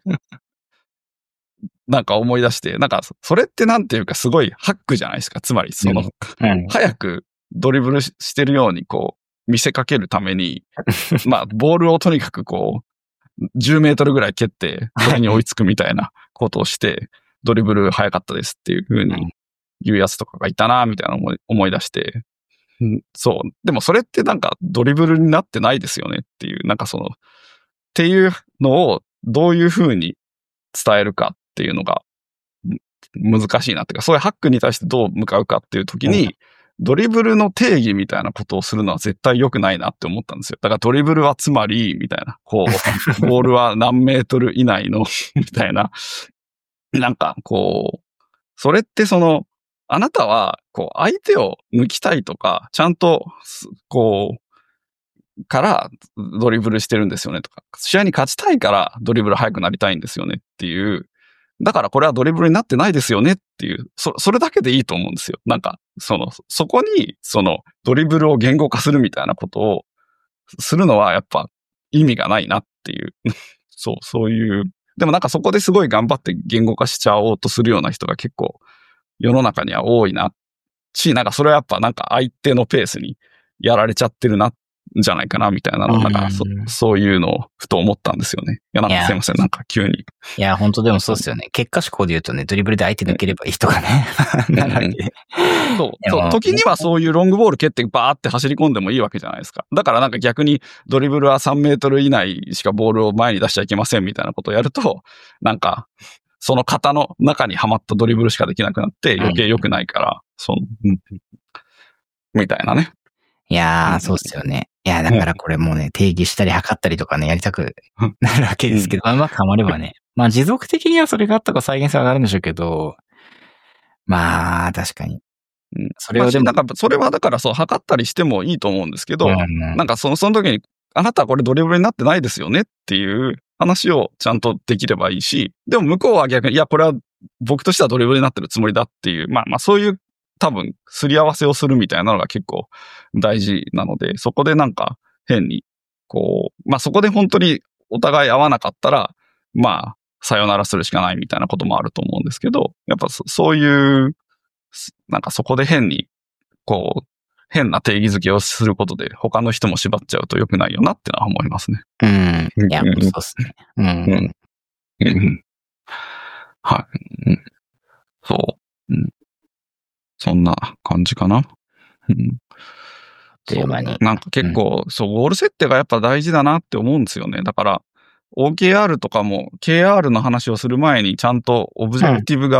なんか思い出して、なんかそれってなんていうかすごいハックじゃないですか。つまりその、うんうん、早くドリブルしてるようにこう、見せかけるために、まあ、ボールをとにかくこう、じゅうメートルぐらい蹴って、それに追いつくみたいなことをして、ドリブル早かったですっていう風に言うやつとかがいたな、みたいな思い、思い出して、うん、そう。でもそれってなんかドリブルになってないですよねっていう、なんかその、っていうのをどういう風に伝えるかっていうのが難しいなっていうか、そういうハックに対してどう向かうかっていう時に、うん、ドリブルの定義みたいなことをするのは絶対良くないなって思ったんですよ。だからドリブルはつまり、みたいな、こう、ボールは何メートル以内の、みたいな、なんか、こう、それってその、あなたは、こう、相手を抜きたいとか、ちゃんと、こう、からドリブルしてるんですよねとか、試合に勝ちたいからドリブル速くなりたいんですよねっていう、だからこれはドリブルになってないですよねっていう、そ、それだけでいいと思うんですよ。なんか、その、そこに、その、ドリブルを言語化するみたいなことをするのはやっぱ意味がないなっていう。そう、そういう。でもなんかそこですごい頑張って言語化しちゃおうとするような人が結構世の中には多いなし、なんかそれはやっぱなんか相手のペースにやられちゃってるな、じゃないかなみたいなの、なんかそ、そういうのをふと思ったんですよね。いや、なんかすいません、なんか急に。
いや、本当でもそうですよね。結果思考で言うとね、ドリブルで相手抜ければいいとかね。なるわけ
そう。そう。時にはそういうロングボール蹴ってバーって走り込んでもいいわけじゃないですか。だからなんか逆にドリブルはさんメートル以内しかボールを前に出しちゃいけませんみたいなことをやると、なんか、その型の中にはまったドリブルしかできなくなって余計良くないから、うん、その、うん、みたいなね。
いやー、そうっすよね。いや、だからこれもうね、定義したり測ったりとかね、やりたくなるわけですけど、まあ、うまくはまればね。まあ、持続的にはそれがあったか再現性上がるんでしょうけど、まあ、確かに。
うん、それをでも、なんか、それはだからそう、測ったりしてもいいと思うんですけど、うんうん、なんかその、その時に、あなたはこれドリブルになってないですよねっていう話をちゃんとできればいいし、でも向こうは逆に、いや、これは僕としてはドリブルになってるつもりだっていう、まあまあそういう多分、すり合わせをするみたいなのが結構大事なので、そこでなんか変に、こう、まあそこで本当にお互い合わなかったら、まあ、さよならするしかないみたいなこともあると思うんですけど、やっぱそ、そういう、なんかそこで変に、こう、変な定義づけをすることで他の人も縛っちゃうと良くないよなってのは思いますね。
うん。いや、そうっすね。うん。うん
うん。はい。うん、そう。うん。そんな感じかな。うん。
そう。
なんか結構、うん、そう、ゴール設定がやっぱ大事だなって思うんですよね。だから、オーケーアール とかも ケーアール の話をする前にちゃんとオブジェクティブが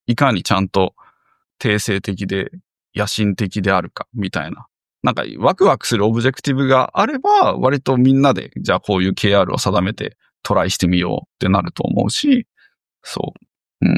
いかにちゃんと定性的で野心的であるかみたいな。なんかワクワクするオブジェクティブがあれば、割とみんなで、じゃあこういう ケーアール を定めてトライしてみようってなると思うし、そう。うん。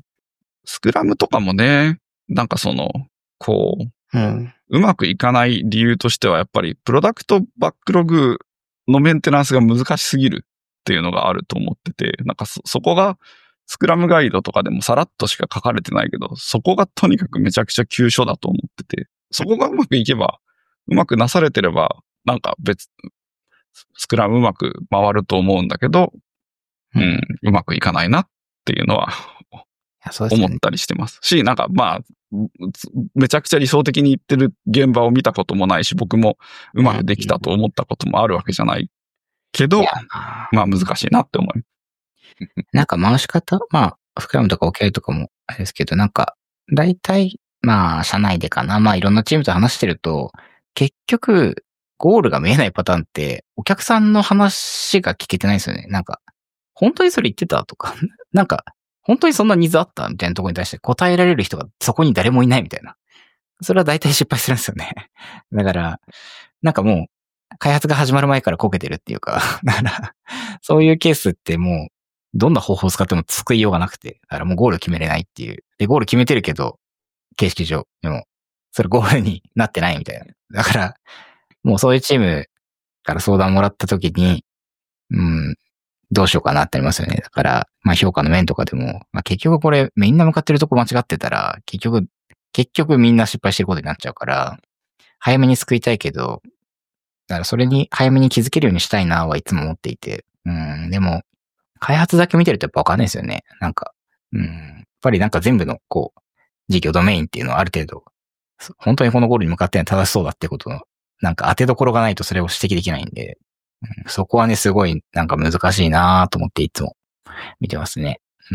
スクラムとかもね、なんかその、こう、うん、うまくいかない理由としては、やっぱりプロダクトバックログのメンテナンスが難しすぎるっていうのがあると思ってて、なんか そ, そこがスクラムガイドとかでもさらっとしか書かれてないけど、そこがとにかくめちゃくちゃ急所だと思ってて、そこがうまくいけば、うまくなされてれば、なんか別、スクラムうまく回ると思うんだけど、うん、うん、うまくいかないなっていうのは思ったりしてます。し、なんかまあ、めちゃくちゃ理想的に言ってる現場を見たこともないし、僕もうまくできたと思ったこともあるわけじゃないけど、まあ難しいなって思います。
なんか回し方まあ、スクラムとか オーケー とかもあれですけど、なんか、大体、まあ、社内でかな。まあ、いろんなチームと話してると、結局、ゴールが見えないパターンって、お客さんの話が聞けてないんですよね。なんか、本当にそれ言ってたとか、なんか、本当にそんなニーズあったみたいなところに対して答えられる人がそこに誰もいないみたいな。それは大体失敗するんですよね。だから、なんかもう、開発が始まる前からこけてるっていうか、だから、そういうケースってもう、どんな方法を使っても救いようがなくて、だからもうゴール決めれないっていう。で、ゴール決めてるけど、形式上。でも、それゴールになってないみたいな。だから、もうそういうチームから相談もらった時に、うん、どうしようかなってありますよね。だから、まあ評価の面とかでも、まあ結局これみんな向かってるとこ間違ってたら、結局、結局みんな失敗してることになっちゃうから、早めに救いたいけど、だからそれに早めに気づけるようにしたいなはいつも思っていて、うん、でも、開発だけ見てるとやっぱわかんないですよね。なんか、うん、やっぱりなんか全部のこう、事業ドメインっていうのはある程度、本当にこのゴールに向かってるのは正しそうだってことの、なんか当てどころがないとそれを指摘できないんで、うん、そこはね、すごいなんか難しいなと思っていつも見てますね。うん、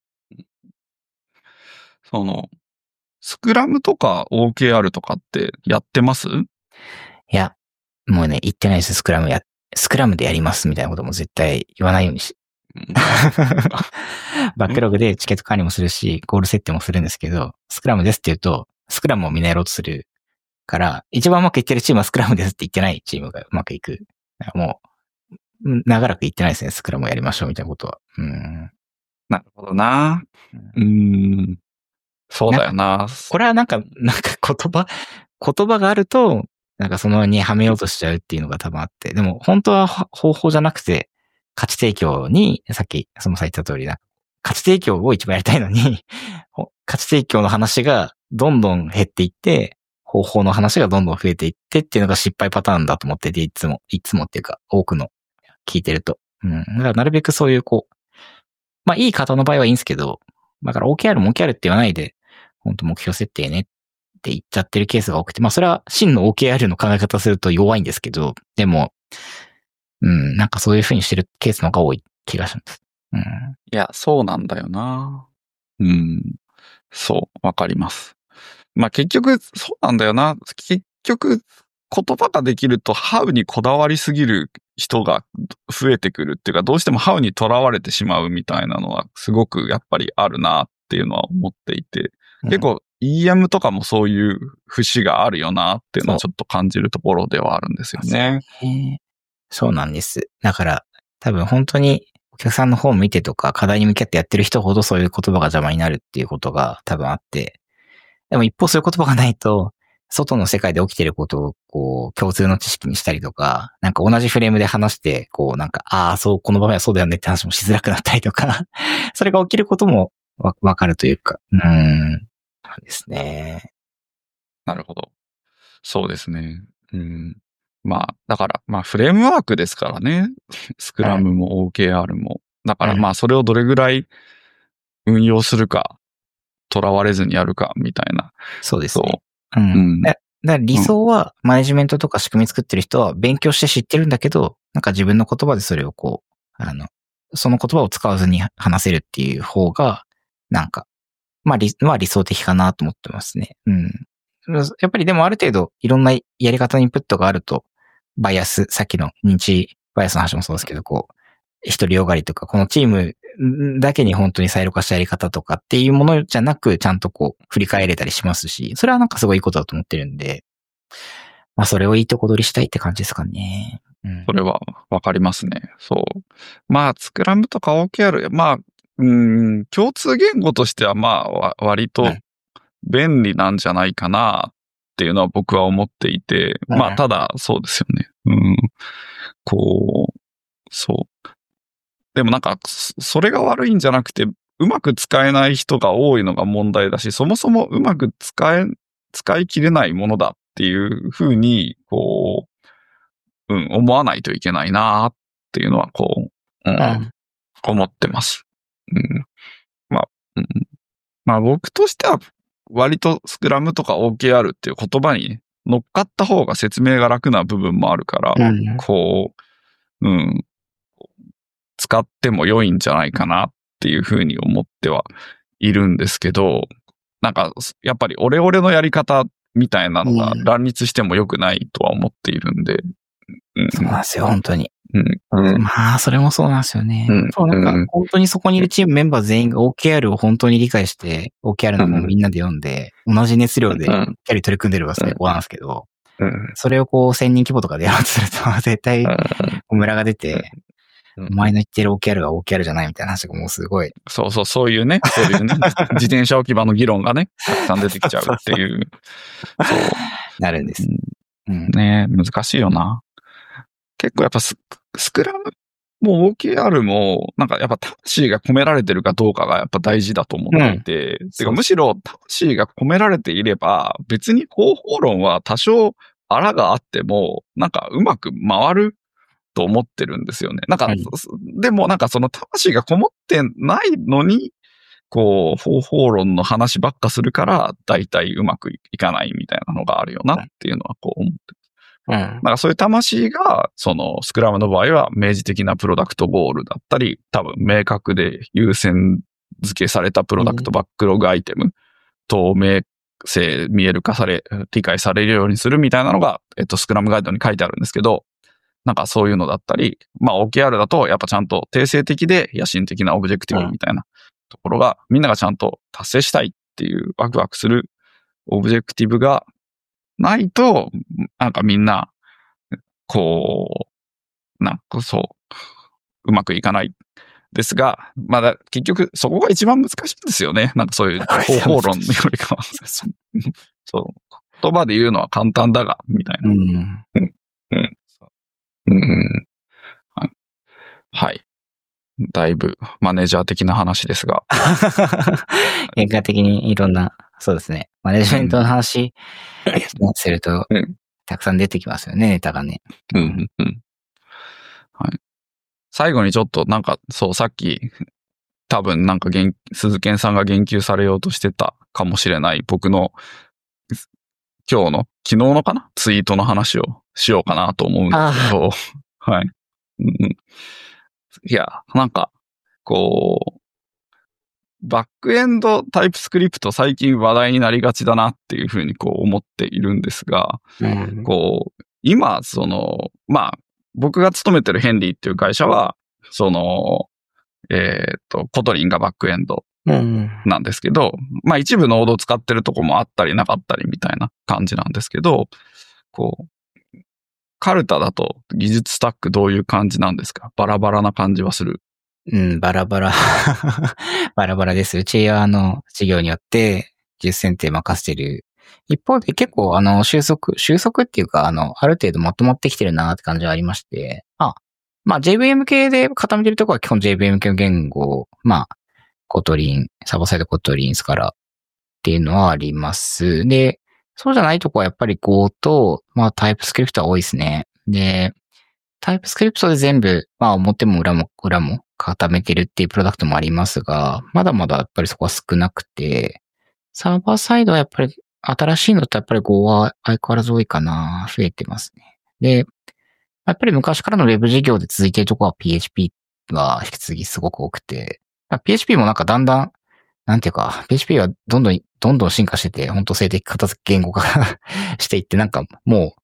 その、スクラムとか オーケーアール とかってやってます？
いや、もうね、言ってないです。スクラムや、スクラムでやりますみたいなことも絶対言わないようにし、バックログでチケット管理もするし、ゴール設定もするんですけど、スクラムですって言うと、スクラムをみんなやろうとするから、一番うまくいってるチームはスクラムですって言ってないチームがうまくいく。もう、長らく言ってないですね。スクラムをやりましょうみたいなことは。うん。
なるほどな。うん。そうだよな。
これはなんか、なんか言葉、言葉があると、なんかそのにはめようとしちゃうっていうのが多分あって。でも本当は方法じゃなくて、価値提供に、さっきそのさ言った通りな、価値提供を一番やりたいのに、価値提供の話がどんどん減っていって、方法の話がどんどん増えていってっていうのが失敗パターンだと思ってて、いつも、いつもっていうか、多くの聞いてると。うん。だからなるべくそういうこう、まあいい方の場合はいいんですけど、だから オーケーアール も オーケーアール って言わないで、本当目標設定ねって言っちゃってるケースが多くて、まあそれは真の オーケーアール の考え方すると弱いんですけど、でも、うん、なんかそういう風にしてるケースの方が多い気がします。うん。
いや、そうなんだよな。うん。そう、わかります。まあ結局、そうなんだよな。結局、言葉ができると、ハウにこだわりすぎる人が増えてくるっていうか、どうしてもハウにとらわれてしまうみたいなのは、すごくやっぱりあるなっていうのは思っていて、うん、結構 イーエム とかもそういう節があるよなっていうのはちょっと感じるところではあるんですよね。
そう、そうなんです。だから、多分本当にお客さんの方を見てとか、課題に向き合ってやってる人ほどそういう言葉が邪魔になるっていうことが多分あって、でも一方そういう言葉がないと、外の世界で起きてることを、こう、共通の知識にしたりとか、なんか同じフレームで話して、こう、なんか、ああ、そう、この場面はそうだよねって話もしづらくなったりとか、それが起きることもわ、わかるというか、うーん、そうですね。
なるほど。そうですね。うん。まあ、だから、まあ、フレームワークですからね。スクラムも オーケーアール も。だから、まあ、それをどれぐらい運用するか、囚われずにやるか、みたいな。
そうですね。う。うん。だから理想は、マネジメントとか仕組み作ってる人は勉強して知ってるんだけど、なんか自分の言葉でそれをこう、あの、その言葉を使わずに話せるっていう方が、なんか、まあ理、まあ理想的かなと思ってますね。うん。やっぱりでもある程度いろんなやり方のインプットがあると、バイアス、さっきの認知バイアスの話もそうですけど、こう、 独りよがりとか、このチームだけに本当にサイロ化したやり方とかっていうものじゃなく、ちゃんとこう、振り返れたりしますし、それはなんかすごいいいことだと思ってるんで、まあそれをいいとこ取りしたいって感じですかね。うん。
それはわかりますね。そう。まあ、スクラムとか オーケーアール、まあ、うん、共通言語としてはまあ、割と便利なんじゃないかなっていうのは僕は思っていて、
うん、
まあ、ただ、そうですよね。うん。こう、そう。でもなんか、それが悪いんじゃなくて、うまく使えない人が多いのが問題だし、そもそもうまく使え、使い切れないものだっていうふうに、こう、うん、思わないといけないなっていうのは、こう、うん、うん、思ってます。うん。まあ、うん、まあ僕としては、割とスクラムとか オーケーアール っていう言葉に乗っかった方が説明が楽な部分もあるから、うん、こう、うん、使っても良いんじゃないかなっていうふうに思ってはいるんですけど、なんか、やっぱりオレオレのやり方みたいなのが乱立しても良くないとは思っているんで。
うん、そうなんですよ、本当に。
うん
うん、まあ、それもそうなんですよね。うん、そう、なんか、本当にそこにいるチームメンバー全員が オーケーアール を本当に理解して、オーケーアール の本をみんなで読んで、うん、同じ熱量でキャリー取り組んでるわ最高なんですけど、うん、それをこうせんにん規模とかでやろうとすると、絶対、ムラが出て、うん、お前の言ってる オーケーアール が オーケーアール じゃないみたいな話がもうすごい。
そうそう、そういうね、そういうね、自転車置き場の議論がね、たくさん出てきちゃうっていう。
そう。なるんです。
うん、ね、難しいよな。結構やっぱス、スクラムも オーケーアール も、なんかやっぱ魂が込められてるかどうかがやっぱ大事だと思っていて、うん、てかむしろ魂が込められていれば、別に方法論は多少あらがあっても、なんかうまく回ると思ってるんですよね。なんか、はい、でもなんかその魂がこもってないのに、こう、方法論の話ばっかするから、だいたいうまくいかないみたいなのがあるよなっていうのはこう思ってます。うん。なんかそういう魂が、そのスクラムの場合は明示的なプロダクトゴールだったり、多分明確で優先付けされたプロダクトバックログアイテム、透明性見える化され、理解されるようにするみたいなのが、えっと、スクラムガイドに書いてあるんですけど、なんかそういうのだったり、まあ オーケーアール だとやっぱちゃんと定性的で野心的なオブジェクティブみたいなところが、みんながちゃんと達成したいっていうワクワクするオブジェクティブがないと、なんかみんな、こう、なんかそう、うまくいかない。ですが、まだ結局そこが一番難しいんですよね。なんかそういう方法論よりかは。そう。言葉で言うのは簡単だが、みたいな。うん。うん。うんうん、はい。はい。だいぶマネージャー的な話ですが。
結果的にいろんな、そうですね。マネジメントの話、うん、すると、うん、たくさん出てきますよね、ネタがね。
うんうんうん。はい。最後にちょっとなんか、そう、さっき、多分なんか言、鈴賢さんが言及されようとしてたかもしれない僕の、今日の、昨日のかなツイートの話をしようかなと思うんですけど、はい。うん、いや、なんか、こう、バックエンドタイプスクリプト最近話題になりがちだなっていうふうにこう思っているんですが、うん、こう、今、その、まあ、僕が勤めてるヘンリーっていう会社は、その、えっと、コトリンがバックエンドなんですけど、うん、まあ一部ノードを使ってるとこもあったりなかったりみたいな感じなんですけど、こう、カルタだと技術スタックどういう感じなんですか？バラバラな感じはする。
うん、バラバラ。バラバラです。うちはあの、事業によって技術選定任せてる。一方で結構あの、収束、収束っていうかあの、ある程度まとまってきてるなって感じはありまして、あ、まあ ジェイブイエム 系で固めてるところは基本 ジェイブイエム 系の言語、まあ、コトリン、サーバーサイドコトリンスからっていうのはあります。で、そうじゃないとこはやっぱり Go と、まあタイプスクリプトは多いですね。で、タイプスクリプトで全部、まあ表も裏も裏も固めてるっていうプロダクトもありますが、まだまだやっぱりそこは少なくて、サーバーサイドはやっぱり新しいのとやっぱり Go は相変わらず多いかな、増えてますね。で、やっぱり昔からの Web 事業で続いているところは ピーエイチピー が引き続きすごく多くて、ピーエイチピー もなんかだんだん、なんていうか、ピーエイチピー はどんどん、どんどん進化してて、本当性的片付け言語化していって、なんかもう、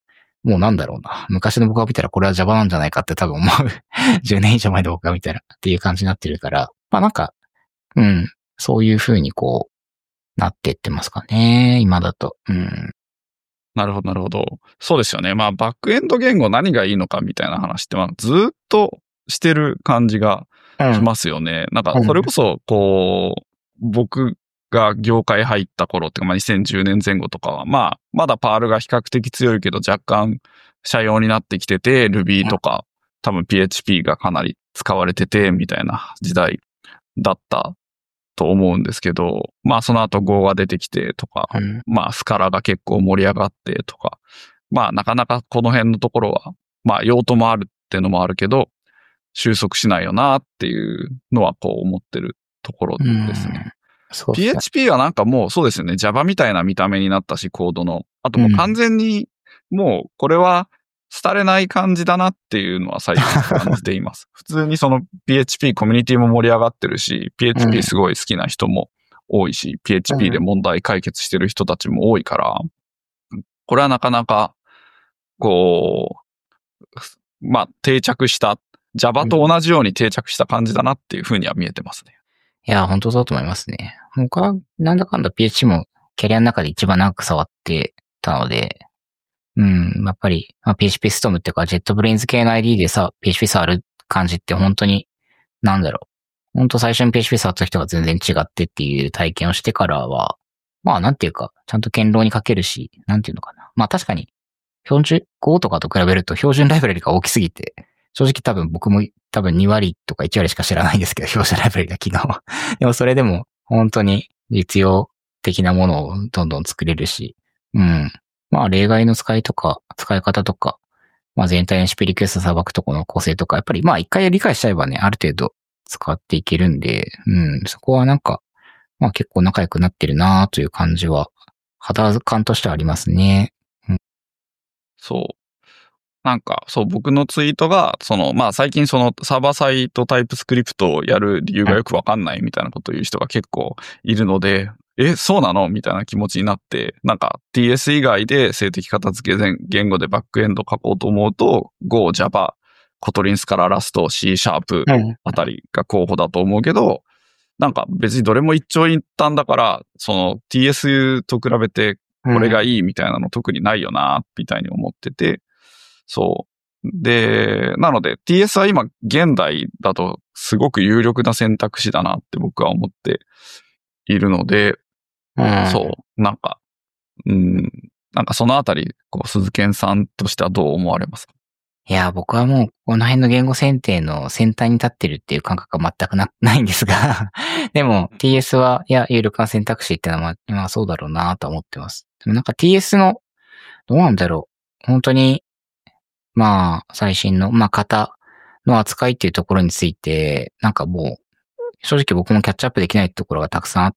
もうなんだろうな。昔の僕が見たらこれは Java なんじゃないかって多分思う。じゅうねん以上前の僕が見たらっていう感じになってるから、まあなんか、うん、そういう風にこう、なってってますかね、今だと。うん。
なるほど、なるほど。そうですよね。まあ、バックエンド言語何がいいのかみたいな話って、まあ、ずっとしてる感じがしますよね。うん、なんか、それこそ、こう、僕が業界入った頃っていうか、まあ、にせんじゅうねんぜん後とかは、まあ、まだパールが比較的強いけど、若干、社用になってきてて、Ruby とか、多分 ピーエイチピー がかなり使われてて、みたいな時代だったと思うんですけど、まあその後 Go が出てきてとか、うん、まあスカラが結構盛り上がってとか、まあなかなかこの辺のところは、まあ用途もあるっていうのもあるけど、収束しないよなっていうのはこう思ってるところですね。そうですね。ピーエイチピー はなんかもうそうですよね。Java みたいな見た目になったし、コードの。あともう完全にもうこれは廃れない感じだなっていうのは最近感じています。普通にその ピーエイチピー コミュニティも盛り上がってるし、ピーエイチピー すごい好きな人も多いし、うん、ピーエイチピー で問題解決してる人たちも多いから、これはなかなか、こう、まあ定着した、Java と同じように定着した感じだなっていうふうには見えてますね。
いや、本当そうだと思いますね。僕はなんだかんだ ピーエイチピー もキャリアの中で一番長く触ってたので、うん、やっぱり、まあ、ピーエイチピー ストームっていうか、JetBrains 系の アイディー でさ、ピーエイチピー 触る感じって本当に、なんだろう。本当最初に ピーエイチピー 触った人が全然違ってっていう体験をしてからは、まあなんていうか、ちゃんと堅牢に書けるし、なんていうのかな。まあ確かに、標準、Go とかと比べると標準ライブラリが大きすぎて、正直多分僕も多分に割とかいち割しか知らないんですけど、標準ライブラリが機能。でもそれでも本当に実用的なものをどんどん作れるし、うん。まあ例外の使いとか、使い方とか、まあ全体のシピリクエストさばくとこの構成とか、やっぱりまあ一回理解しちゃえばね、ある程度使っていけるんで、うん、そこはなんか、まあ結構仲良くなってるなという感じは、肌感としてはありますね。うん、
そう。なんか、そう、僕のツイートが、その、まあ最近そのサーバーサイトタイプスクリプトをやる理由がよくわかんないみたいなことを言う人が結構いるので、え、そうなのみたいな気持ちになって、なんか ティーエス 以外で静的片付け言語でバックエンド書こうと思うと、Go、Java、コトリンスからラスト、C シャープあたりが候補だと思うけど、なんか別にどれも一長一短だから、その ティーエス と比べてこれがいいみたいなの特にないよな、みたいに思ってて、そう。で、なので ティーエス は今現代だとすごく有力な選択肢だなって僕は思っているので、うん、そう。なんか、うん、なんかそのあたり、こう、鈴賢さんとしてはどう思われますか？
いや、僕はもう、この辺の言語選定の先端に立ってるっていう感覚は全くな、ないんですが、でも ティーエス は、いや、有力な選択肢ってのは、まあそうだろうなと思ってます。でもなんか ティーエス の、どうなんだろう。本当に、まあ、最新の、まあ、型の扱いっていうところについて、なんかもう、正直僕もキャッチアップできないところがたくさんあって、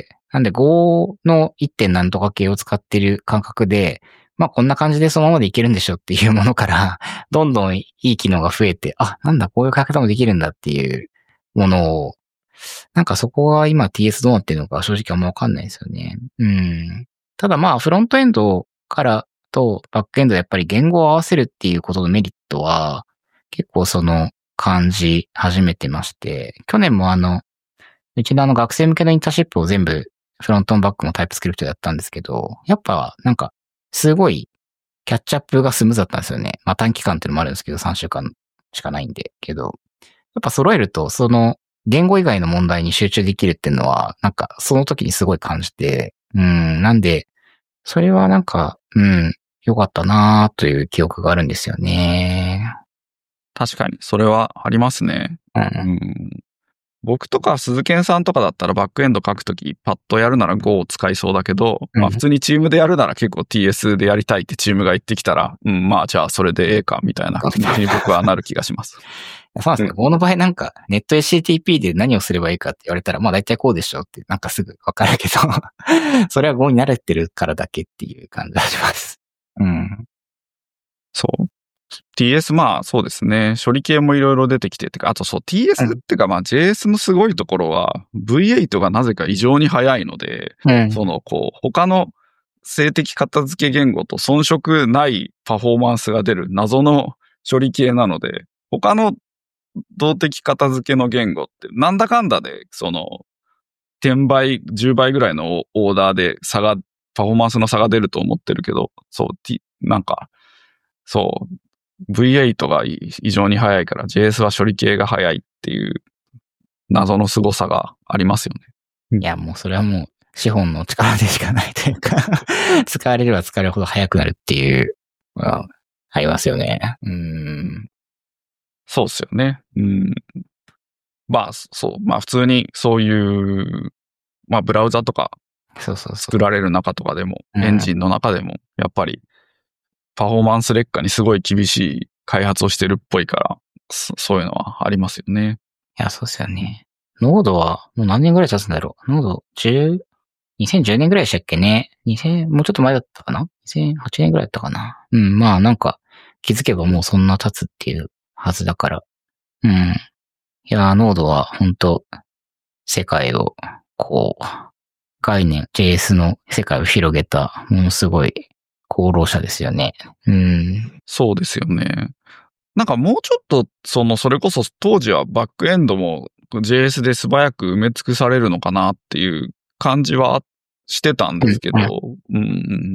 なんで Go の いってん なんとか系を使ってる感覚で、まあこんな感じでそのままでいけるんでしょっていうものから、どんどんいい機能が増えて、あ、なんだ、こういう書き方もできるんだっていうものを、なんかそこは今 ティーエス どうなってるのか正直あんまわかんないですよね。うん。ただまあフロントエンドからとバックエンドでやっぱり言語を合わせるっていうことのメリットは、結構その感じ始めてまして、去年もあの、うちのあの学生向けのインターンシップを全部フロントンバックもタイプスクリプトでやったんですけど、やっぱなんかすごいキャッチアップがスムーズだったんですよね。まあ短期間っていうのもあるんですけど、さんしゅうかんしかないんで。けど、やっぱ揃えるとその言語以外の問題に集中できるっていうのは、なんかその時にすごい感じて、うん、なんで、それはなんか、うん、良かったなーという記憶があるんですよね。
確かに、それはありますね。うん、うん僕とか鈴賢さんとかだったらバックエンド書くときパッとやるなら Go を使いそうだけど、うん、まあ普通にチームでやるなら結構 ティーエス でやりたいってチームが言ってきたら、うん、まあじゃあそれでええかみたいな気持ちに僕はなる気がします。
そうなんですか。Go の場合なんかネット エイチティーティーピー で何をすればいいかって言われたら、まあ大体こうでしょってなんかすぐわかるけど、それは Go に慣れてるからだけっていう感じがします。うん。
そう。ティーエス、まあそうですね。処理系もいろいろ出てきて、てか、あとそう ティーエス っていうかまあ ジェイエス のすごいところは ブイエイト がなぜか異常に速いので、うん、そのこう他の静的片付け言語と遜色ないパフォーマンスが出る謎の処理系なので、他の動的片付けの言語ってなんだかんだで、その、じゅうばい、じゅうばいぐらいのオーダーで差が、パフォーマンスの差が出ると思ってるけど、そう、T、なんか、そう、ブイエイト が異常に速いから ジェイエス は処理系が速いっていう謎の凄さがありますよ
ね。いや、もうそれはもう資本の力でしかないというか、使われれば使われるほど速くなるっていうのがありますよね。うん。
そうですよね。うん。まあ、そう。まあ普通にそういう、まあブラウザとか作られる中とかでも、
そうそうそう
エンジンの中でも、やっぱりパフォーマンス劣化にすごい厳しい開発をしてるっぽいから、そそういうのはありますよね。
いや、そうですよね。ノードはもう何年ぐらい経つんだろう。ノードじゅう、にせんじゅうねんぐらいでしたっけね。にせん、もうちょっと前だったかな ?にせんはち 年ぐらいだったかな。うん、まあなんか気づけばもうそんな経つっていうはずだから。うん。いや、ノードは本当世界を、こう、概念、ジェイエス の世界を広げた、ものすごい功労者ですよね。うん。
そうですよね。なんかもうちょっと、その、それこそ当時はバックエンドも ジェイエス で素早く埋め尽くされるのかなっていう感じはしてたんですけど、うん、うん、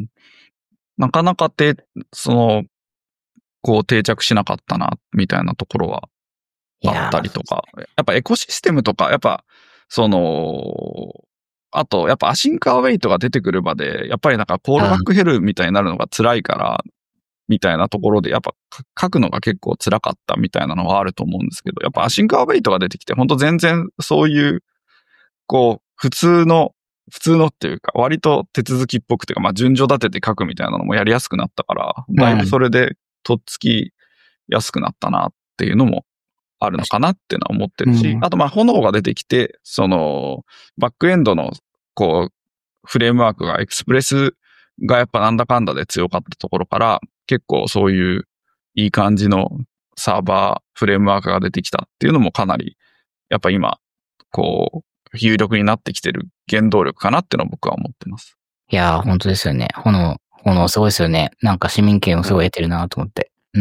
なかなかて、その、こう定着しなかったな、みたいなところはあったりとか、やっぱエコシステムとか、やっぱ、その、あと、やっぱアシンクアウェイトが出てくるまで、やっぱりなんかコールバックヘルみたいになるのが辛いから、みたいなところで、やっぱ書くのが結構辛かったみたいなのはあると思うんですけど、やっぱアシンクアウェイトが出てきて、本当全然そういう、こう、普通の、普通のっていうか、割と手続きっぽくていうか、まあ順序立てて書くみたいなのもやりやすくなったから、だいぶそれでとっつきやすくなったなっていうのもあるのかなっていうのは思ってるし、うん、あとまあ炎が出てきて、その、バックエンドの、こう、フレームワークがエクスプレスがやっぱなんだかんだで強かったところから、結構そういういい感じのサーバー、フレームワークが出てきたっていうのもかなり、やっぱ今、こう、有力になってきてる原動力かなっていうのは僕は思ってます。
いやー、本当ですよね。炎、炎すごいですよね。なんか市民権をすごい得てるなと思って。うん。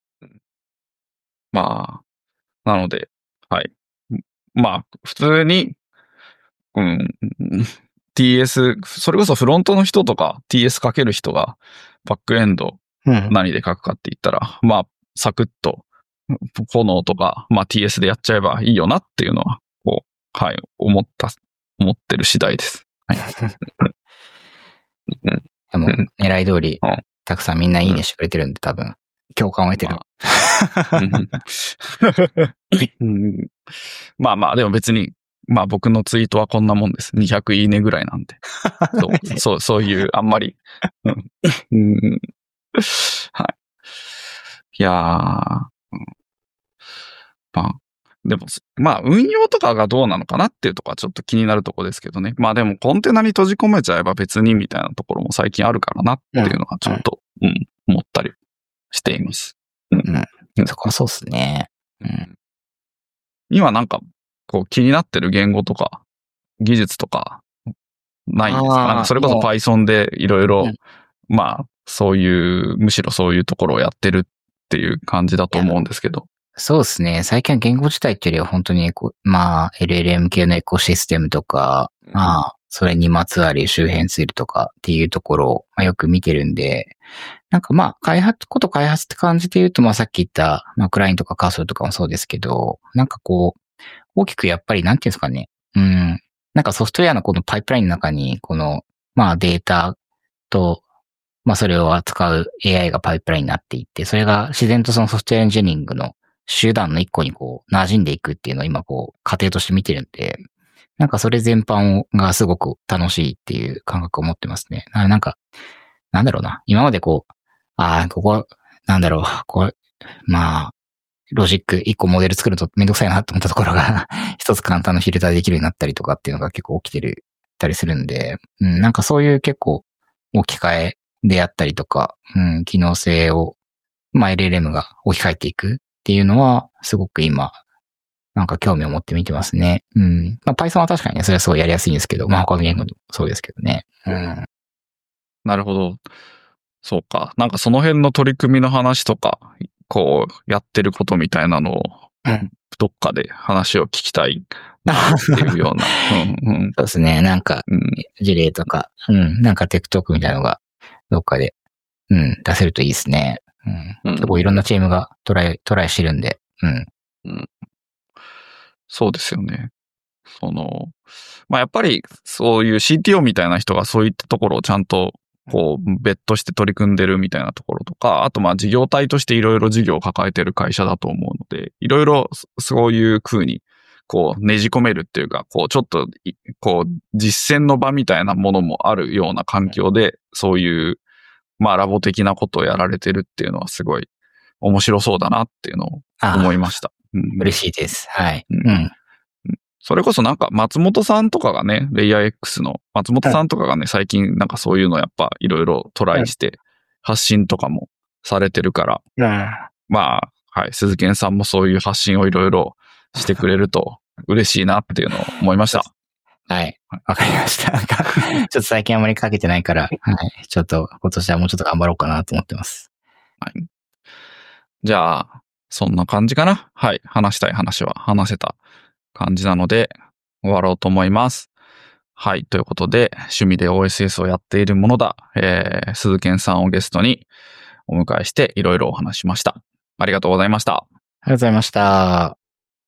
まあ、なので、はい。まあ、普通に、うん、ティーエス、それこそフロントの人とか ティーエス かける人がバックエンド何で書くかって言ったら、うん、まあ、サクッと、炎とか、まあ ティーエス でやっちゃえばいいよなっていうのは、こう、はい、思った、思ってる次第です。はい。
でも、狙い通り、たくさんみんないいねしてくれてるんで、多分、共感を得てる。
まあまあ、でも別に、まあ僕のツイートはこんなもんです。にひゃくいいねぐらいなんで。そう、そう、そういう、あんまり。うん、はい。いやー、うん、まあ、でも、まあ運用とかがどうなのかなっていうところはちょっと気になるところですけどね。まあでもコンテナに閉じ込めちゃえば別にみたいなところも最近あるからなっていうのはちょっと、うん、うん、思ったりしています。
うん。うん、そこはそうっすね。うん。
今なんか、こう気になってる言語とか、技術とか、ないんですか？なんかそれこそ Python でいろいろ、まあ、そういう、むしろそういうところをやってるっていう感じだと思うんですけど。
そうですね。最近は言語自体っていうよりは本当にエコ、まあ、エルエルエム 系のエコシステムとか、うん、まあ、それにまつわる周辺ツールとかっていうところを、まあ、よく見てるんで、なんかまあ、開発、こと開発って感じで言うと、まあさっき言った、まあクラインとかカーソルとかもそうですけど、なんかこう、大きくやっぱりなんていうんですかね。うん。なんかソフトウェアのこのパイプラインの中に、この、まあデータと、まあそれを扱う エーアイ がパイプラインになっていって、それが自然とそのソフトウェアエンジニアリングの集団の一個にこう馴染んでいくっていうのを今こう過程として見てるんで、なんかそれ全般がすごく楽しいっていう感覚を持ってますね。なんか、なんだろうな。今までこう、ああ、ここ、なんだろう、こう、まあ、ロジック一個モデル作るとめんどくさいなと思ったところが一つ簡単なフィルターできるようになったりとかっていうのが結構起きてるたりするんで、うん、なんかそういう結構置き換えであったりとか、うん、機能性を、まあ エルエルエム が置き換えていくっていうのはすごく今、なんか興味を持って見てますね。うん。まあ Python は確かにね、それはすごいやりやすいんですけど、まあ他の言語もそうですけどね。うん。
なるほど。そうか。なんかその辺の取り組みの話とか、こう、やってることみたいなのを、
うん。
どっかで話を聞きたいなっていうような。うんうん。
そうですね。なんか、
うん。
事例とか、うん。なんかテクトークみたいなのが、どっかで、うん、出せるといいですね。うん。
うん
結構いろんなチームがトライ、トライしてるんで、うん。
うん。そうですよね。その、まあ、やっぱりそういう シーティーオー みたいな人がそういったところをちゃんとこう別途して取り組んでるみたいなところとか、あとまあ事業体としていろいろ事業を抱えてる会社だと思うので、いろいろそういう風にこうねじ込めるっていうか、こうちょっとこう実践の場みたいなものもあるような環境で、そういうまあラボ的なことをやられてるっていうのはすごい面白そうだなっていうのを思いました。うん、
嬉しいです。はい。
う
うんん。
それこそなんか松本さんとかがね、レイヤー X の松本さんとかがね、最近なんかそういうのやっぱいろいろトライして発信とかもされてるから、
うん。
まあ、はい、鈴賢さんもそういう発信をいろいろしてくれると嬉しいなっていうのを思いました。
はい。わかりました。なんか、ちょっと最近あまりかけてないから、はい。ちょっと今年はもうちょっと頑張ろうかなと思ってます。
はい。じゃあ、そんな感じかな。はい。話したい話は話せた感じなので、終わろうと思います。はい。ということで、趣味で オーエスエス をやっているものだ、えー、鈴賢さんをゲストにお迎えしていろいろお話しました。ありがとうございました。
ありがとうございました。